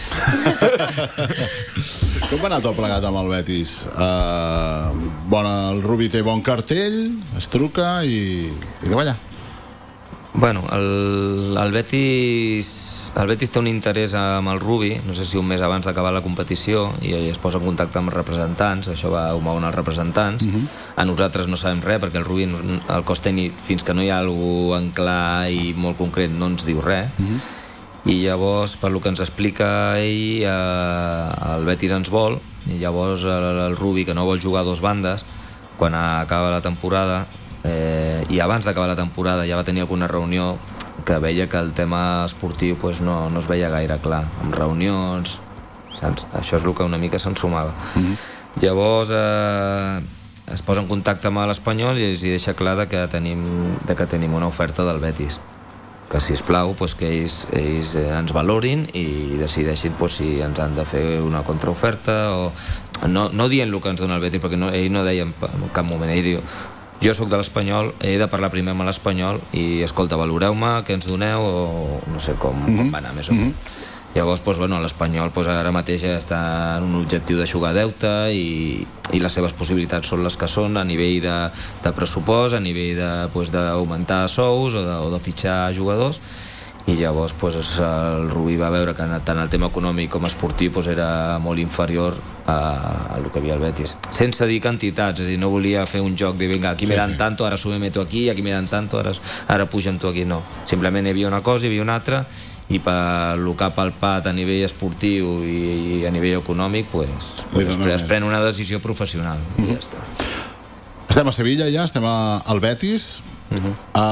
Com va anar tot plegat amb el Betis? Uh, bona, el Rubi té bon cartell, es truca i, i que va allà. Bueno, el, el Betis el Betis té un interès amb el Rubi, no sé si un mes abans d'acabar la competició, i es posa en contacte amb els representants, això va ho mouen els representants. Uh-huh. A nosaltres no sabem res, perquè el Rubi, el cos tècnic, fins que no hi ha alguna cosa en clar i molt concret, no ens diu res. Uh-huh. I llavors, per lo que ens explica ell, eh, el Betis ens vol, i llavors el, el Rubi, que no vol jugar a dos bandes, quan acaba la temporada, eh, i abans d'acabar la temporada ja va tenir alguna reunió que veia que el tema esportiu pues, no, no es veia gaire clar, amb reunions, saps? Això és el que una mica s'ensumava. Mm-hmm. Llavors eh, es posa en contacte amb l'Espanyol i els deixa clar de que tenim, de que tenim una oferta del Betis, que sisplau pues, que ells, ells ens valorin i decideixin pues, si ens han de fer una contraoferta o... no, no dient el que ens dona el Betis, perquè no, ell no deia en cap moment, ell diu jo sóc de l'Espanyol, he de parlar primer amb l'Espanyol i, escolta, valoreu-me, què ens doneu, o no sé com, mm-hmm. com va anar més o menys. Mm-hmm. Llavors, doncs, bueno, l'Espanyol doncs, ara mateix està en un objectiu de jugar deute i, i les seves possibilitats són les que són a nivell de, de pressupost, a nivell d'augmentar doncs, sous o de, o de fitxar jugadors, i llavors doncs, el Rubí va veure que tant el tema econòmic com esportiu doncs, era molt inferior a, a el que havia el Betis. Sense dir quantitats, és a dir, no volia fer un joc de vinga, aquí sí, me dan sí. tanto, ara súbeme tu aquí, aquí me dan tanto, ara, ara puja'm tu aquí, no. Simplement hi havia una cosa, hi havia una altra, i per lo que ha palpat a nivell esportiu i, i a nivell econòmic, pues, pues es, es pren una decisió professional. Mm-hmm. I ja està. Estem a Sevilla ja, estem a, al Betis. Uh-huh.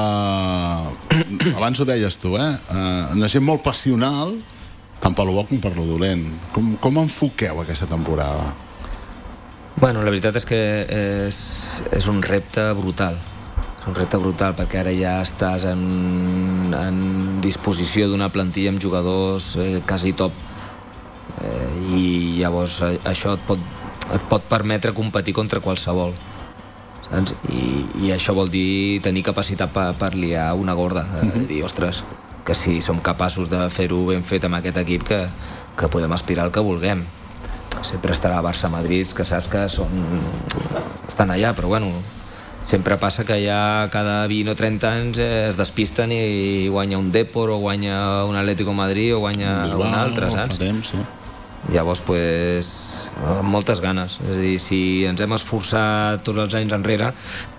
uh, abans ho deies tu, eh? Uh, una gent molt passional, tant per lo bo com per lo dolent. Com, com enfoqueu aquesta temporada? Bueno, la veritat és que és, és un repte brutal. És un repte brutal perquè ara ja estàs en, en disposició d'una plantilla amb jugadors eh, quasi top, eh, i llavors això et pot, et pot permetre competir contra qualsevol. Saps? I, i això vol dir tenir capacitat per, per liar una gorda, eh, dir, ostres, que si som capaços de fer-ho ben fet amb aquest equip, que, que podem aspirar al que vulguem. Sempre estarà Barça-Madrid, que saps que són, estan allà, però bueno, sempre passa que ja cada vint o trenta anys eh, es despisten i guanya un Depor o guanya un Atlético Madrid o guanya Bilbao, un altre, saps? Temps, sí. Llavors, pues, amb moltes ganes. És a dir, si ens hem esforçat tots els anys enrere,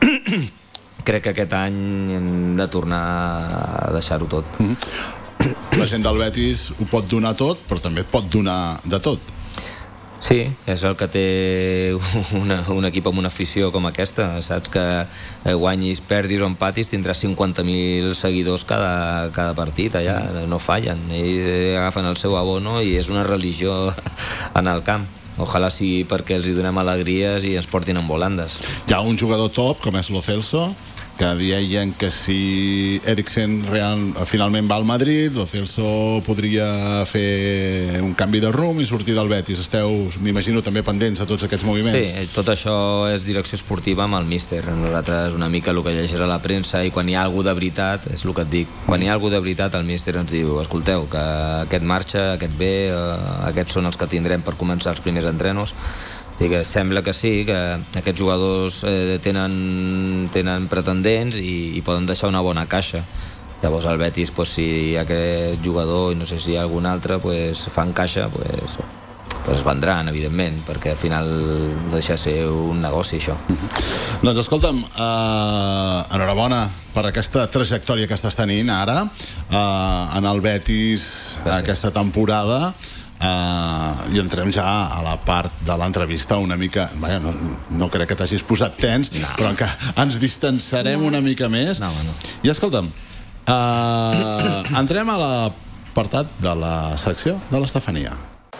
crec que aquest any hem de tornar a deixar-ho tot. Mm-hmm. La gent del Betis ho pot donar tot, però també et pot donar de tot. Sí, és el que té una, un equip amb una afició com aquesta. Saps que guanyis, perdis o empatis, tindràs cinquanta mil seguidors cada, cada partit allà, no fallen. Ells agafen el seu abono i és una religió en el camp. Ojalà sigui perquè els hi donem alegries i ens portin en volandes. Hi ha un jugador top, com és Lo Celso, que deien que si Eriksen real, finalment va al Madrid, Lo Celso podria fer un canvi de rumb i sortir del Betis. Esteu, m'imagino, també pendents de tots aquests moviments. Sí, tot això és direcció esportiva amb el míster. Nosaltres una mica el que llegeix a la premsa, i quan hi ha alguna de veritat, és el que et dic, quan hi ha alguna de veritat el míster ens diu, escolteu, que aquest marxa, aquest ve, eh, aquests són els que tindrem per començar els primers entrenos. I que sembla que sí, que aquests jugadors eh, tenen, tenen pretendents i, i poden deixar una bona caixa. Llavors el Betis, pues, si aquest jugador i no sé si hi ha algun altre pues, fan caixa, pues, pues es vendran, evidentment, perquè al final no deixa de ser un negoci, això. Mm-hmm. Doncs escolta'm, uh, enhorabona per aquesta trajectòria que estàs tenint ara uh, en el Betis. Gràcies. Aquesta temporada. Uh, i entrem ja a la part de l'entrevista una mica, vaja, no, no crec que t'hagis posat tens, no. Però que ens distanciarem no. una mica més no, no. I escolta'm, uh, entrem a l'apartat de la secció de l'Estefania.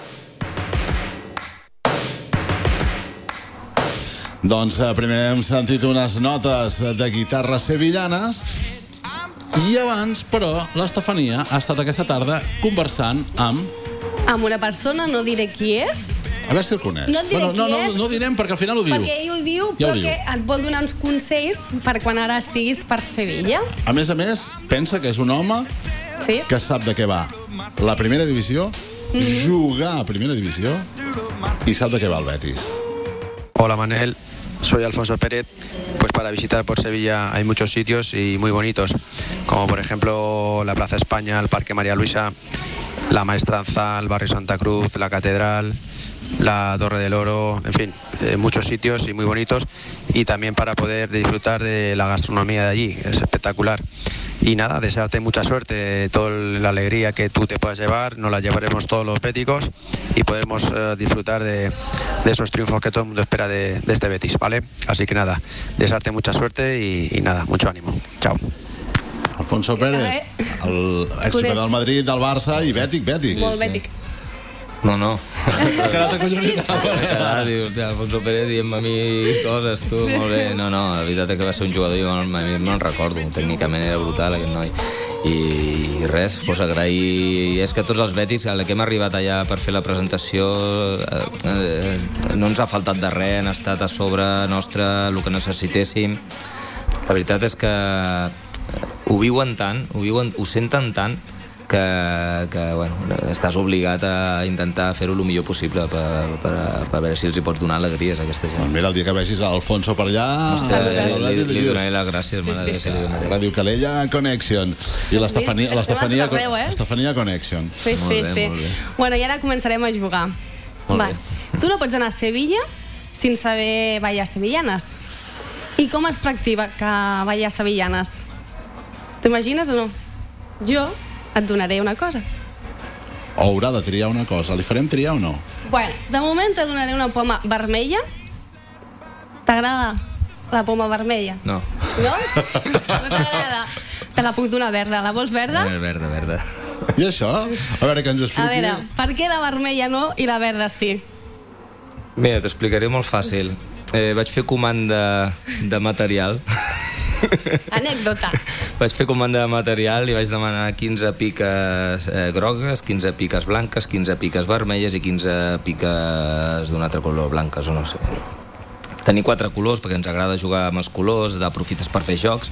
Doncs uh, primer hem sentit unes notes de guitarres sevillanes i abans, però, l'Estefania ha estat aquesta tarda conversant amb amb una persona, no diré qui és. A veure si el coneix. No et diré bueno, no, qui no, és. No direm perquè al final ho diu. Perquè ell ho diu, ja però ho diu. que et vol donar uns consells per quan ara estiguis per Sevilla. A més a més, pensa que és un home sí. que sap de què va la primera divisió, mm-hmm. jugar a primera divisió i sap de què va el Betis. Hola Manel, soy Alfonso Pérez. Pues para visitar por Sevilla hay muchos sitios y muy bonitos, como por ejemplo la Plaza España, el Parque María Luisa, la Maestranza, el barrio Santa Cruz, la Catedral, la Torre del Oro, en fin, eh, muchos sitios y muy bonitos, y también para poder disfrutar de la gastronomía de allí, es espectacular. Y nada, desearte mucha suerte, toda la alegría que tú te puedas llevar, nos la llevaremos todos los béticos y podremos eh, disfrutar de, de esos triunfos que todo el mundo espera de, de este Betis, ¿vale? Así que nada, desearte mucha suerte y, y nada, mucho ánimo. Chao. Alfonso Pérez, el exjugador del Madrid, del Barça i bètic, bètic. Molt bètic. No, no. Ha quedat acollonit. Ha quedat, diu, Alfonso Pérez dient a mi coses, tu, molt bé. No, no, la veritat és que va ser un jugador, jo me'n no recordo, tècnicament era brutal aquest noi. I, i res, pues agrair... És que tots els bètics, a la que hem arribat allà per fer la presentació, eh, eh, no ens ha faltat de res, han estat a sobre nostre, el que necessitéssim. La veritat és que ho viuen tant, ho, viuen, ho senten tant que, que bueno, estàs obligat a intentar fer-ho el millor possible per, per, per veure si els hi pots donar alegries a aquesta gent. Doncs mira, el dia que vegis l'Alfonso per allà... Hòstia, li, li, li donaré les gràcies, sí, mare, sí, sí. Ràdio Calella Connection i l'Estefania l'Estefania Connection. Sí, sí, sí. Bueno, i ara començarem a jugar. Va. Tu no pots anar a Sevilla sense saber ballar sevillanes. I com es practica ballar sevillanes? T'imagines o no? Jo et donaré una cosa. O haurà de triar una cosa. Li farem triar o no? Bueno, de moment te donaré una poma vermella. T'agrada la poma vermella? No. No? No t'agrada? Te la puc donar verda. La vols verda? Verda, verda. I això? A veure, que ens expliqui. A veure, per què la vermella no i la verda sí? Mira, t'explicaré molt fàcil. Eh, vaig fer comanda de material. Anècdota. Vaig fer comanda de material i vaig demanar quinze piques eh, grogues, quinze piques blanques, quinze piques vermelles i quinze piques d'un altre color, blanques o no sé. Tenir quatre colors perquè ens agrada jugar amb els colors, d'aprofites per fer jocs.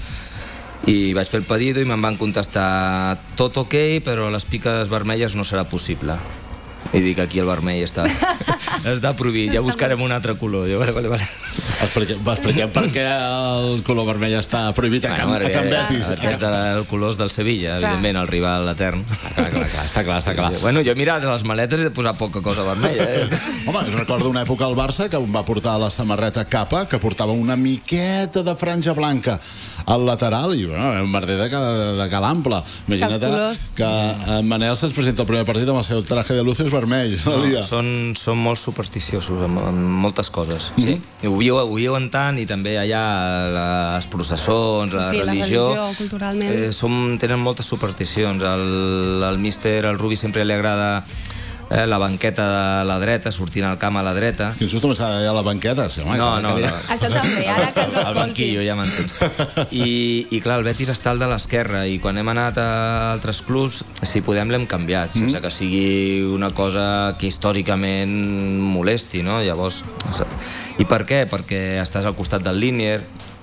I vaig fer el pedido i me'n van contestar tot ok, però les piques vermelles no serà possible. I dic, aquí el vermell està, està prohibit, ja buscarem un altre color. Jo, vale, vale, vale. Expliquem, expliquem per què el color vermell està prohibit a Can, bueno, a Can Betis. Aquest dels colors del Sevilla, clar. Evidentment, el rival etern. Clar, clar, clar, està clar, està clar. Bueno, jo he mirat les maletes i he posat poca cosa vermella. Eh? Home, recordo una època al Barça que va portar la samarreta capa, que portava una miqueta de franja blanca al lateral i, bueno, un merder de, de calample. Imagina't que en Manel se'ns presenta el primer partit amb el seu traje de luces vermell. No, són, són molt supersticiosos amb, amb moltes coses. Sí? Mm-hmm. I ho, viuen, ho viuen tant i també allà les processons, la sí, religió... la religió, culturalment. Eh, som, tenen moltes supersticions. El, el míster, el Rubi, sempre li agrada eh, la banqueta de la dreta, sortint al camp a la dreta. Quin susto m'està a la banqueta? Sí, home, no, no, no. Això també, ara que ens escolti. El banquillo, ja m'entens. I, I clar, el Betis està al de l'esquerra i quan hem anat a altres clubs, si podem l'hem canviat, sense que sigui una cosa que històricament molesti, no? Llavors... I per què? Perquè estàs al costat del línier,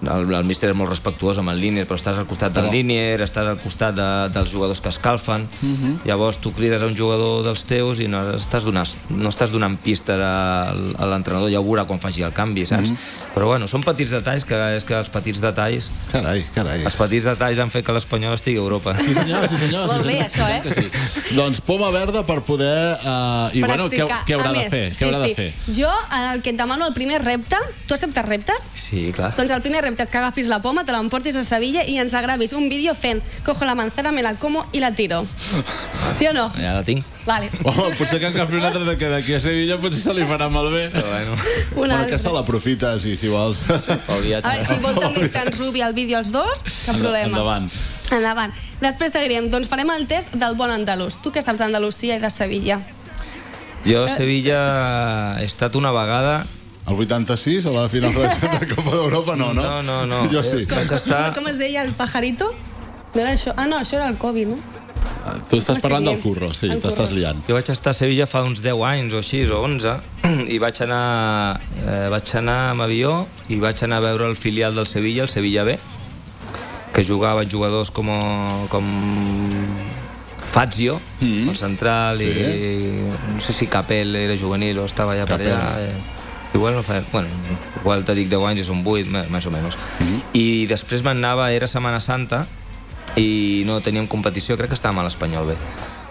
el, el míster és molt respectuós amb el línier, però estàs al costat del Però- línier, estàs al costat de, dels jugadors que escalfen, Mhm. llavors tu crides a un jugador dels teus i no estàs donant, no estàs donant pistes a, a l'entrenador, ja ho veurà quan faci el canvi, saps? Mhm. Però bueno, són petits detalls, que és que els petits detalls... Carai, carai. Els petits detalls han fet que l'Espanyol estigui a Europa. Sí senyor, sí senyor. Molt sí, bé, senyor. això, eh? Que sí. Doncs poma verda per poder... Uh, I bueno, què, Practicar. què haurà A de més, fer? sí, Què haurà sí. de fer? Jo, el que et demano, el primer repte... Tu acceptes reptes? Sí, clar. Doncs el primer repte és que agafis la poma, te l'emportis a Sevilla i ens gravis un vídeo fent cojo la manzana, me la como i la tiro. Sí o no? Ja la tinc. Vale. Home, potser que agafi un altre de que d'aquí a Sevilla potser se li farà malbé. Però bueno. Un Bueno, altre. aquesta l'aprofites i si vols... Pel viatge. A veure, si vols també que ens rubi el vídeo els dos, cap problema. Endavant. Endavant. Després seguirem. Doncs farem el test del bon andalús. Tu què saps d'Andalusia i de Sevilla? Jo a Sevilla he estat una vegada... El vuitanta-sis, a la final de la Copa d'Europa, no, no? No, no, no. Jo sí. Vaig estar... Com es deia, el pajarito? No era això? Ah, no, això era el Covid, no? Tu estàs parlant del dient? curro, sí, El t'estàs curro. liant. Jo vaig estar a Sevilla fa uns deu anys o així, o onze, i vaig anar, eh, vaig anar amb avió i vaig anar a veure el filial del Sevilla, el Sevilla B, que jugaven jugadors com, com Fazio, Mm. el central, Sí. i no sé si Capel era juvenil o estava allà per Capel. allà. Eh. Igual no fa... Bueno, igual te dic deu anys, és un vuit, me- més o menys. Mm. I després m'anava, era Setmana Santa, i no teníem competició, crec que estàvem a l'Espanyol B.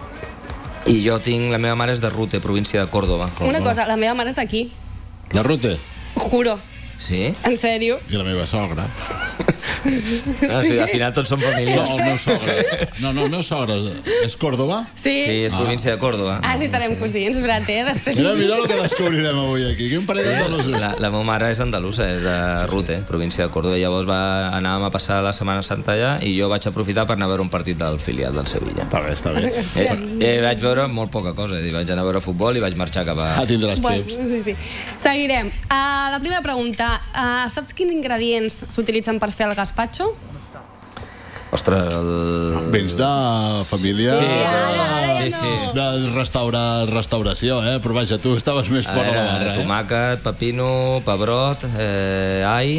I jo tinc... La meva mare és de Rute, província de Còrdoba. Una cosa, la meva mare és d'aquí. La Rute? Juro. Sí? En sèrio. I la meva sogra. Ah, sí, al final tots som famílies. No, el meu sogre. No, no, el meu sogre és Còrdoba? Sí. Sí, és província de Còrdoba. Ah, sí, estarem cosins, veritat, eh? Després... Mira, mira el que descobrirem avui aquí. Quin parell d'andalusos. La, la meva mare és andalusa, és de Rute, província de Còrdoba. Llavors va, anàvem a passar la Setmana Santa allà i jo vaig aprofitar per anar a veure un partit del filial del Sevilla. Està bé, està bé. Eh, eh, vaig veure molt poca cosa. eh, Vaig anar a veure futbol i vaig marxar cap a... Ah, tindràs Bueno, temps. sí, sí. Seguirem. Uh, la primera pregunta. Uh, saps quins ingredients s'utilitzen per fer el gazpacho? Ostres, el... Vens de família... Sí, ara, ara ja sí, sí. no. De restaura, restauració, eh? Però vaja, tu estaves més fora de la barra, eh? Tomàquet, pepino, pebrot, eh, all...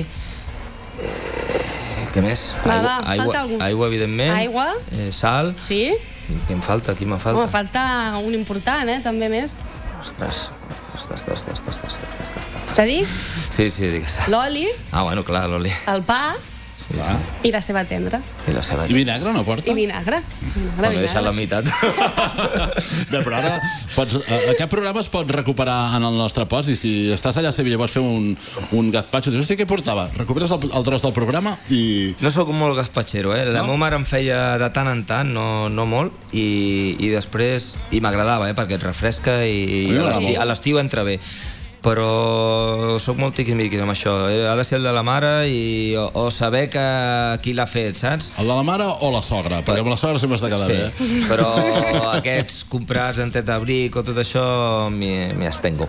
Eh, què més? Va, aigua, va, falta aigua, algú. aigua, evidentment. Aigua. Eh, sal. Sí? I què em falta? Qui me'n Home, falta? falta un important, eh? També més. Ostres. Ostres, ostres, ostres, ostres, ostres, ostres, ostres. Te dic? Sí, sí, digues. L'oli, Ah, bueno, clar, l'oli. el pa Sí, sí. i la ceba tendra. I la ceba. I vinagre no porta? I vinagre. Vinagre, Bueno, he deixat la vinagre. meitat. Bé, però ara pots, eh, aquest programa es pot recuperar en el nostre post i si estàs allà a Sevilla i vols fer un, un gazpacho, dius, hosti, què portava? Recuperes el, el tros del programa i... No sóc molt gazpatxero, eh? La No? meva mare em feia de tant en tant, no, no molt, i, i després... I m'agradava, eh? Perquè et refresca i, i A mi a m'agrada l'estiu- molt. a l'estiu entra bé. Però sóc molt tiquismiquis amb això. Eh, Ha de ser el de la mare i, o, o saber que qui l'ha fet, saps? El de la mare o la sogra? Perquè amb la sogra sempre està quedar Sí, bé, eh? però aquests comprats en tetabric o tot això m'hi m'hi abstengo.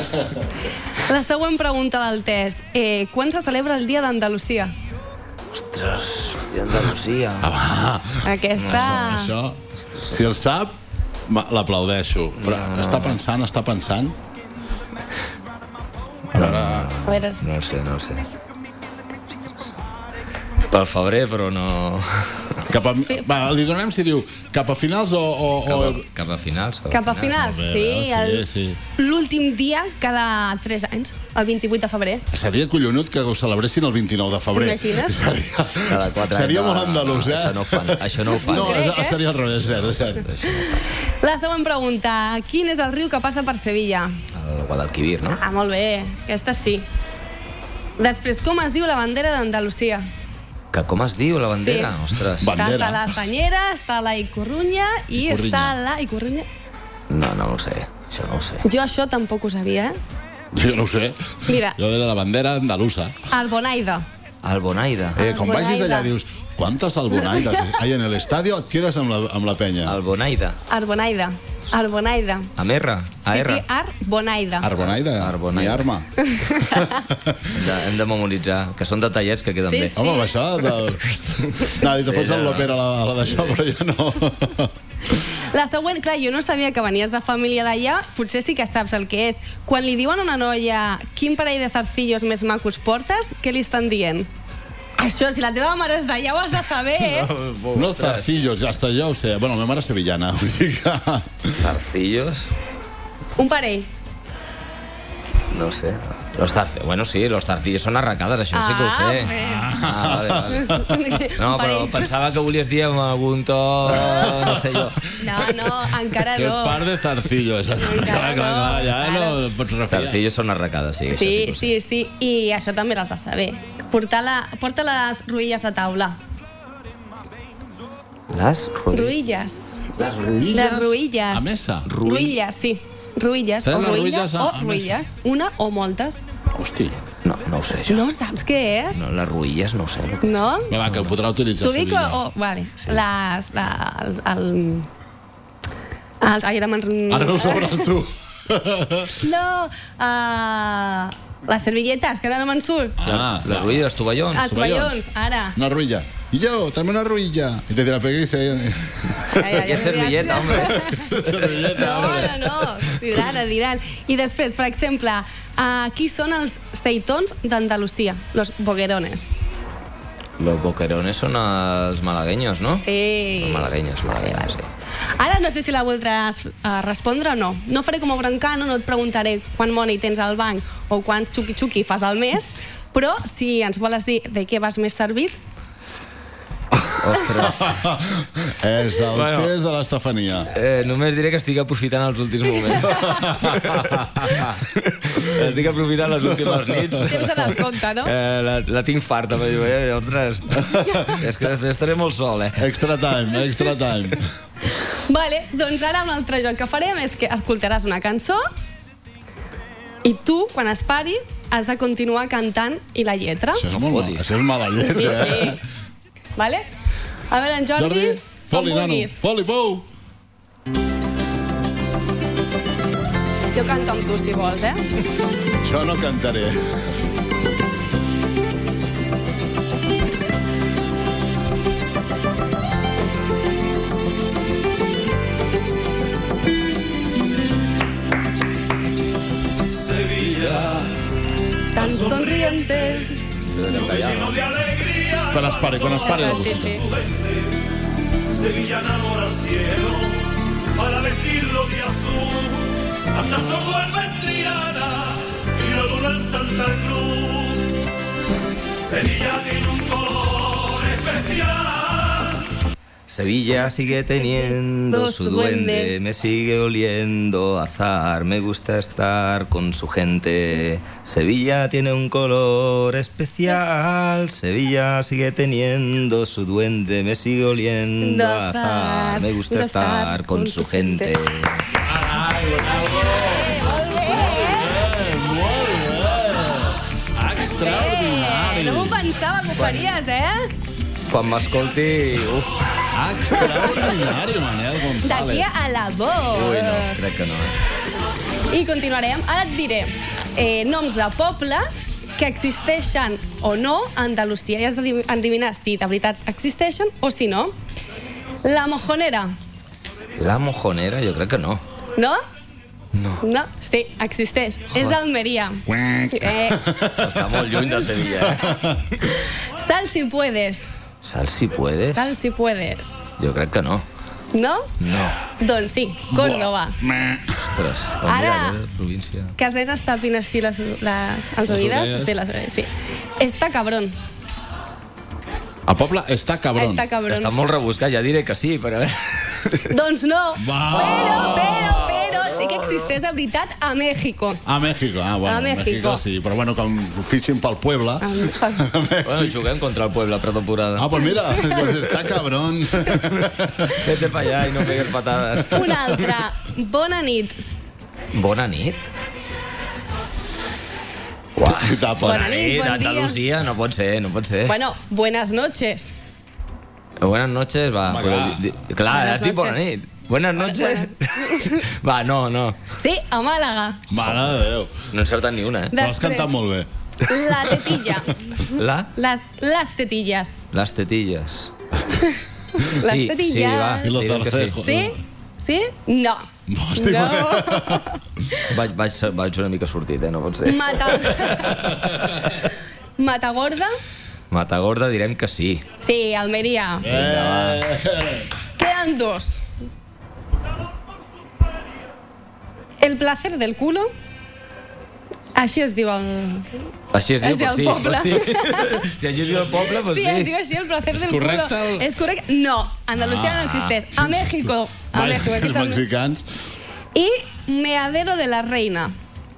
La següent pregunta del test. Eh, quan se celebra el Dia d'Andalusia? Ostres, i Andalusia. Ah, va. Aquesta... Això, si el sap, ma- l'aplaudeixo. Però No, no, està no. pensant, està pensant. A veure... A veure, No el sé, no el sé. Pel febrer, però no... Cap a, va, li donem si diu cap a finals o... o, Cap o... a, cap a finals. cap a finals. Molt bé, Sí, veus? el- Sí, l'últim dia cada tres anys, el vint-i-vuit de febrer. Seria collonut que ho celebressin el vint-i-nou de febrer. T'imagines? Seria, Cada quatre seria anys, molt no, andalús, no, eh? això no ho fan, això no ho fan. No, Crec, això eh? seria al revés, cert, cert. La següent pregunta. Quin és el riu que passa per Sevilla? El Guadalquivir, no? Ah, molt bé. Aquesta sí. Després, com es diu la bandera d'Andalusia? Que com es diu la bandera? Sí. Ostres. Està la Senyera, està la Icorrunya i Icorrunya. està la Icorrunya. No, no ho sé. Això no ho sé. Jo això tampoc ho sabia, eh? Jo no ho sé. Mira. Jo era la bandera andalusa. Albonaida. Albonaida. Eh, quan Albonaida. vagis allà dius, ¿cuántas albonaidas hay en el estadio? Et quedes amb la, amb la penya. Albonaida. Arbonaida. Arbonaida. Amb R? A Sí, R? sí, Arbonaida. Arbonaida, Arbonaida. mi arma. Hem de, hem de memoritzar, que són detallets que queden Sí, bé. sí. Home, això... De... No, dit, te fots Sí, en no, l'òpera a la, a la d'això, però ja no... La següent, clar, jo no sabia que venies de família d'allà, potser sí que saps el que és. Quan li diuen a una noia quin parell de zarcillos més macos portes, què li estan dient? Això, si la teva mare és d'allà, ho has de saber, eh? No, no zarcillos, ja està, jo ho sé. Bueno, la meva mare és sevillana, vull dir que... Zarcillos? Un parell. No sé. Los zarcillos, bueno, sí, los zarcillos són arracades, això sí que ho sé. Ah, vale, vale. No, però pensava que volies dir amb algun to, no sé jo. No, no, encara Que no. par de zarcillos. Clar, clar, clar, ja no pots refiar. Zarcillos són arracades, sí. Sí, sí, sí, i això també l'has de saber. Portar la, porta les ruïlles a taula. Les Ruïlles. Les ruïlles? Les ruïlles. A mesa? Ruïlles, sí. Ruïlles Tenen o les ruïlles ruïlles a- o a mesa? ruïlles. Una o moltes. Hosti. No, no ho sé, això. No saps què és? No, les ruïlles no ho sé. No? Va, va, que ho podrà utilitzar T'ho dic o... Sevilla. o vale. Les... La, el, el, els, ai, ara me'n... Ara no ho sabràs tu. No, uh, les servilletes, que ara no me'n surt. Ah, les ruïlles, els tovallons. Els tovallons, ara. Una ruïlla. I jo, tráeme una ruïlla. I te dirà, peguis, eh? Que servilleta, hombre. No, no, no. Diran, diran. I després, per exemple, uh, qui són els seitons d'Andalusia? Los boquerones. Los boquerones són els malagueños, no? Sí. Els malagueños, malagueños, sí. Ara no sé si la voldràs uh, respondre o no. No faré com a Brancano, no et preguntaré quant money tens al banc o quant xuqui-xuqui fas al mes, però si ens vols dir de què vas més servit... És el Bueno. test de l'Estefania. Eh, només diré que estic aprofitant els últims moments. Estic aprofitant les últimes nits. Temps se descompta, no? Eh, la, la tinc farta, però diu, eh, ostres, és que després estaré molt sol, eh? Extra time, extra time. Vale, doncs ara un altre joc que farem és que escoltaràs una cançó i tu, quan es pari, has de continuar cantant i la lletra. Això és, molt mal, això és mala lletra, Sí, eh? sí. Vale? A veure, en Jordi, Jordi, com foli, nano. vulguis. Foli, pou. Jo canto amb tu, si vols, eh? Jo no cantaré. Sevilla, tan sonriente. Quan es pari, quan es pari la música. Sevilla enamora al cielo para vestirlo de azul. Hasta se vuelve en Triana y la luna en Santa Cruz. Sevilla tiene un color especial. Sevilla sigue teniendo su duende, me sigue oliendo azar, me gusta estar con su gente. Sevilla tiene un color especial, Sevilla sigue teniendo su duende, me sigue oliendo azar, me gusta estar con su gente. Extraordinari. No m'ho pensava que ho faries, eh? Quan m'escolti... Uf. Extraordinari, Manel González. D'aquí a la voz. Ui, no, crec que no. Eh? I continuarem. Ara et diré eh, noms de pobles que existeixen o no a Andalusia. I has d'endevinar si de veritat existeixen o si no. La Mojonera. La Mojonera, jo crec que no. No? No. No? Sí, existeix. És d'Almeria. Eh, Està molt lluny de Sevilla, eh? sal si puedes. Sal si puedes? Sal si puedes. Jo crec que no. No? No. Doncs sí, Córdoba. Ostres, on Ara- mira, eh, província. Que els nens es tapin així les, les, els Les oïdes. orelles. Sí, les orelles, sí. Està cabrón. El poble està cabron. Està cabrón. Està molt rebuscat, ja diré que sí, però... Doncs no. Va. Però, però, però sí que existeix de veritat a México. A México, ah, bueno, A a México. México. sí, però bueno, com fitxin pel Puebla. Bueno, juguem contra el Puebla pretemporada. Ah, pues mira, pues està cabron. Vete pa allá i no pegues patades. Una altra. Bona nit. Bona nit. Uah. Bona nit, bon dia. Andalusia, no pot ser, no pot ser. Bueno, buenas noches. Buenas noches, va. Home, però clar. di- di- Clar, Buenas has dit bona noches. nit. Buenas noches. Va, no, no. Sí, a Màlaga. Mare de Déu. No he encertat ni una, eh? Però has Després. cantat molt bé. La tetilla. La? Les, les tetilles. Les tetilles. Les sí, tetilles. Sí, va. I los direm que zarcejos. Sí? Sí? No. No, estic No. Vaig, vaig, vaig una mica sortit, eh? No pot ser. Mata... Matagorda. Matagorda direm que sí. Sí, Almeria. Eh. Queden dos. El placer del culo. Així es diu el... Així es diu, es diu pues el sí. poble. Pues sí. Si així es diu el poble, pues sí. sí. Sí, es diu així, el placer És del correcte culo. el- És correcte? No, Andalucía Ah. no existeix. A México. A Vale, México. els Aquí està el- mexicans. I Meadero de la Reina.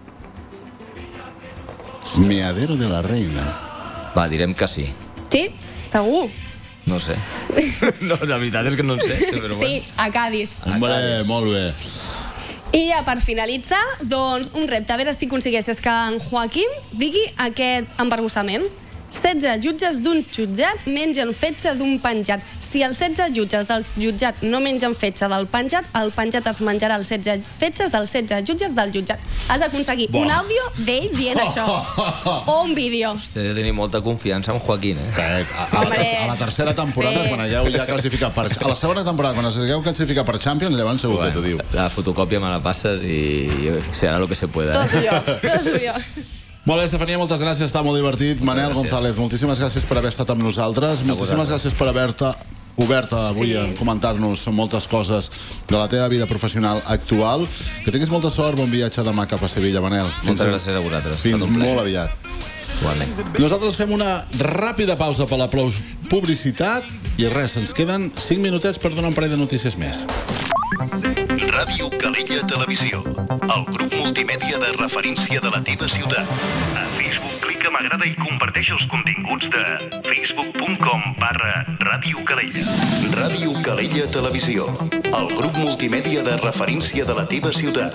Meadero de la Reina. Va, direm que sí. Sí? Segur? No ho sé. No, la veritat és que no en sé, però bueno. Sí, a Cádiz. Hombre, molt bé. I ja per finalitzar, doncs, un repte, a veure si aconsegueixes que en Joaquim digui aquest embarbussament. setze jutges d'un jutjat mengen fetge d'un penjat. Si els setze jutges del jutjat no mengen fetge del penjat, el penjat es menjarà els setze fetges dels setze jutges del jutjat. Has d'aconseguir un àudio d'ell dient això. O un vídeo. Té de tenir molta confiança en Joaquín, eh? A, a, la, a la tercera temporada, Sí. quan hagueu ja classificat per... A la segona temporada, quan hagueu classificat per Champions, llavors segur que t'ho diu. La fotocòpia me la passes i serà lo que se pueda. Tot jo, tot jo. Molt bé, Estefania, moltes gràcies, està molt divertit. Manel González, moltíssimes gràcies per haver estat amb nosaltres. Moltíssimes gràcies per haver-te obert avui a comentar-nos moltes coses de la teva vida professional actual. Que tinguis molta sort, bon viatge demà cap a Sevilla, Manel. Moltes gràcies a vosaltres. Fins Ha estat un plaer. molt aviat. Igualment. Nosaltres fem una ràpida pausa per la publicitat i res, ens queden cinc minutets per donar un parell de notícies més. Ràdio Calella Televisió, el grup multimèdia de referència de la teva ciutat. A Facebook clica m'agrada i comparteix els continguts de facebook punt com barra Ràdio Calella. Ràdio Calella Televisió, el grup multimèdia de referència de la teva ciutat.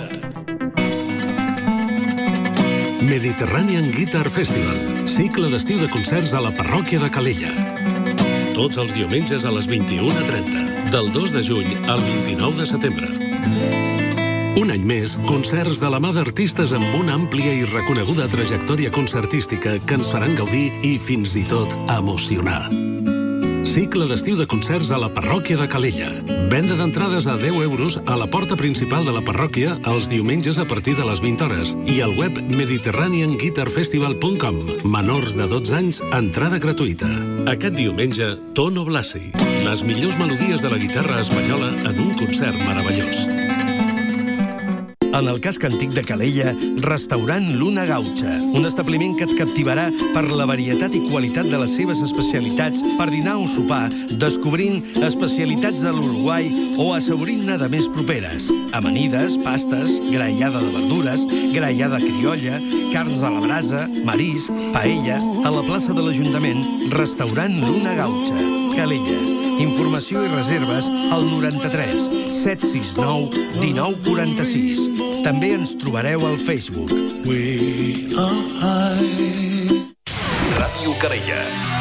Mediterranean Guitar Festival, cicle d'estiu de concerts a la parròquia de Calella. Tots els diumenges a les vint-i-una trenta, del dos de juny al vint-i-nou de setembre. Un any més, concerts de la mà d'artistes amb una àmplia i reconeguda trajectòria concertística que ens faran gaudir i, fins i tot, emocionar. Cicle d'estiu de concerts a la parròquia de Calella. Venda d'entrades a deu euros a la porta principal de la parròquia els diumenges a partir de les vint hores i al web mediterranean guitar festival punt com. Menors de dotze anys, entrada gratuïta. Aquest diumenge, Tono Blasi. Les millors melodies de la guitarra espanyola en un concert meravellós. En el casc antic de Calella, restaurant Luna Gaucha, un establiment que et captivarà per la varietat i qualitat de les seves especialitats per dinar o sopar, descobrint especialitats de l'Uruguai o assaborint-ne de més properes. Amanides, pastes, grallada de verdures, grallada criolla, carns a la brasa, marisc, paella, a la plaça de l'Ajuntament, restaurant Luna Gaucha, Calella. Informació i reserves al noranta-tres set sis nou dinou quaranta-sis. També ens trobareu al Facebook. Ràdio Calella.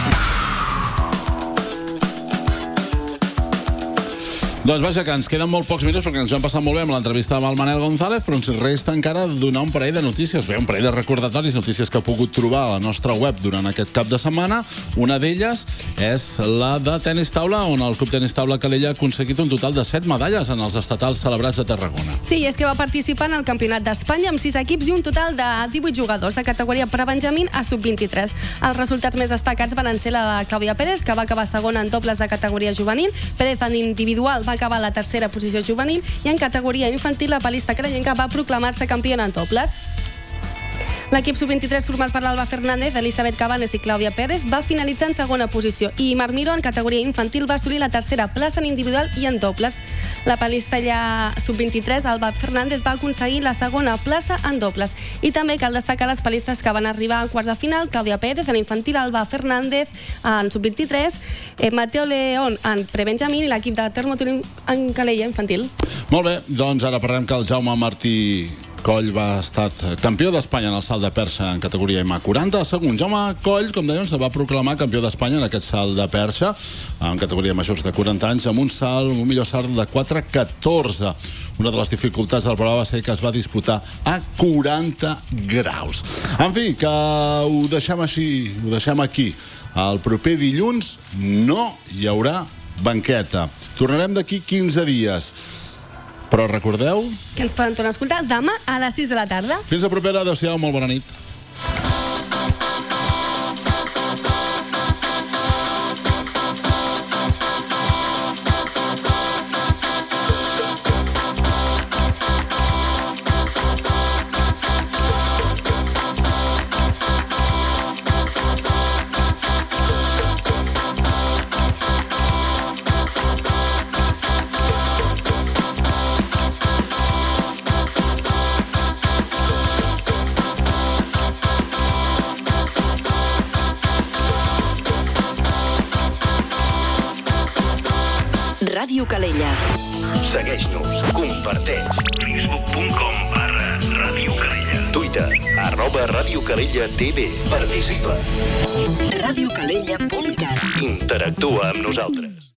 Doncs vaja, que ens queden molt pocs minuts perquè ens ho hem passat molt bé amb l'entrevista amb el Manel González, però ens resta encara donar un parell de notícies, bé, un parell de recordatoris, notícies que he pogut trobar a la nostra web durant aquest cap de setmana. Una d'elles és la de tenis taula, on el Club Tenis Taula Calella ha aconseguit un total de set medalles en els estatals celebrats a Tarragona. Sí, és que va participar en el Campionat d'Espanya amb sis equips i un total de divuit jugadors de categoria prebenjamín a sub vint-i-tres. Els resultats més destacats van ser la de Clàudia Pérez, que va acabar segona en dobles de categoria juvenil. Pérez en individual va acabar a la tercera posició juvenil i en categoria infantil la palista carellenca va proclamar-se campiona en dobles. L'equip sub vint-i-tres format per l'Alba Fernández, Elisabet Cabanes i Clàudia Pérez va finalitzar en segona posició i Marc Miró en categoria infantil va assolir la tercera plaça en individual i en dobles. La palistella sub vint-i-tres, Alba Fernández, va aconseguir la segona plaça en dobles. I també cal destacar les palistes que van arribar a quarts de final, Clàudia Pérez en infantil, Alba Fernández en sub vint-i-tres, eh, Mateo León en prebenjamín i l'equip de Termoturín en Calella infantil. Molt bé, doncs ara parlem que el Jaume Martí Coll va estar campió d'Espanya en el salt de perxa en categoria M quaranta. Segon, Jaume Coll, com dèiem, se va proclamar campió d'Espanya en aquest salt de perxa en categoria majors de quaranta anys amb un salt, un millor salt de quatre catorze. Una de les dificultats del prova va ser que es va disputar a quaranta graus. En fi, que ho deixem així, ho deixem aquí. El proper dilluns no hi haurà banqueta. Tornarem d'aquí quinze dies. Però recordeu... Que ens poden tornar a escoltar demà a les sis de la tarda. Fins la propera, adéu-siau, molt bona nit. Ràdio Calella. Segueix-nos, comparteix. facebook punt com barra Ràdio Calella. Twitter, arroba Ràdio Calella T V. Participa. radiocalella punt cat. Interactua amb nosaltres.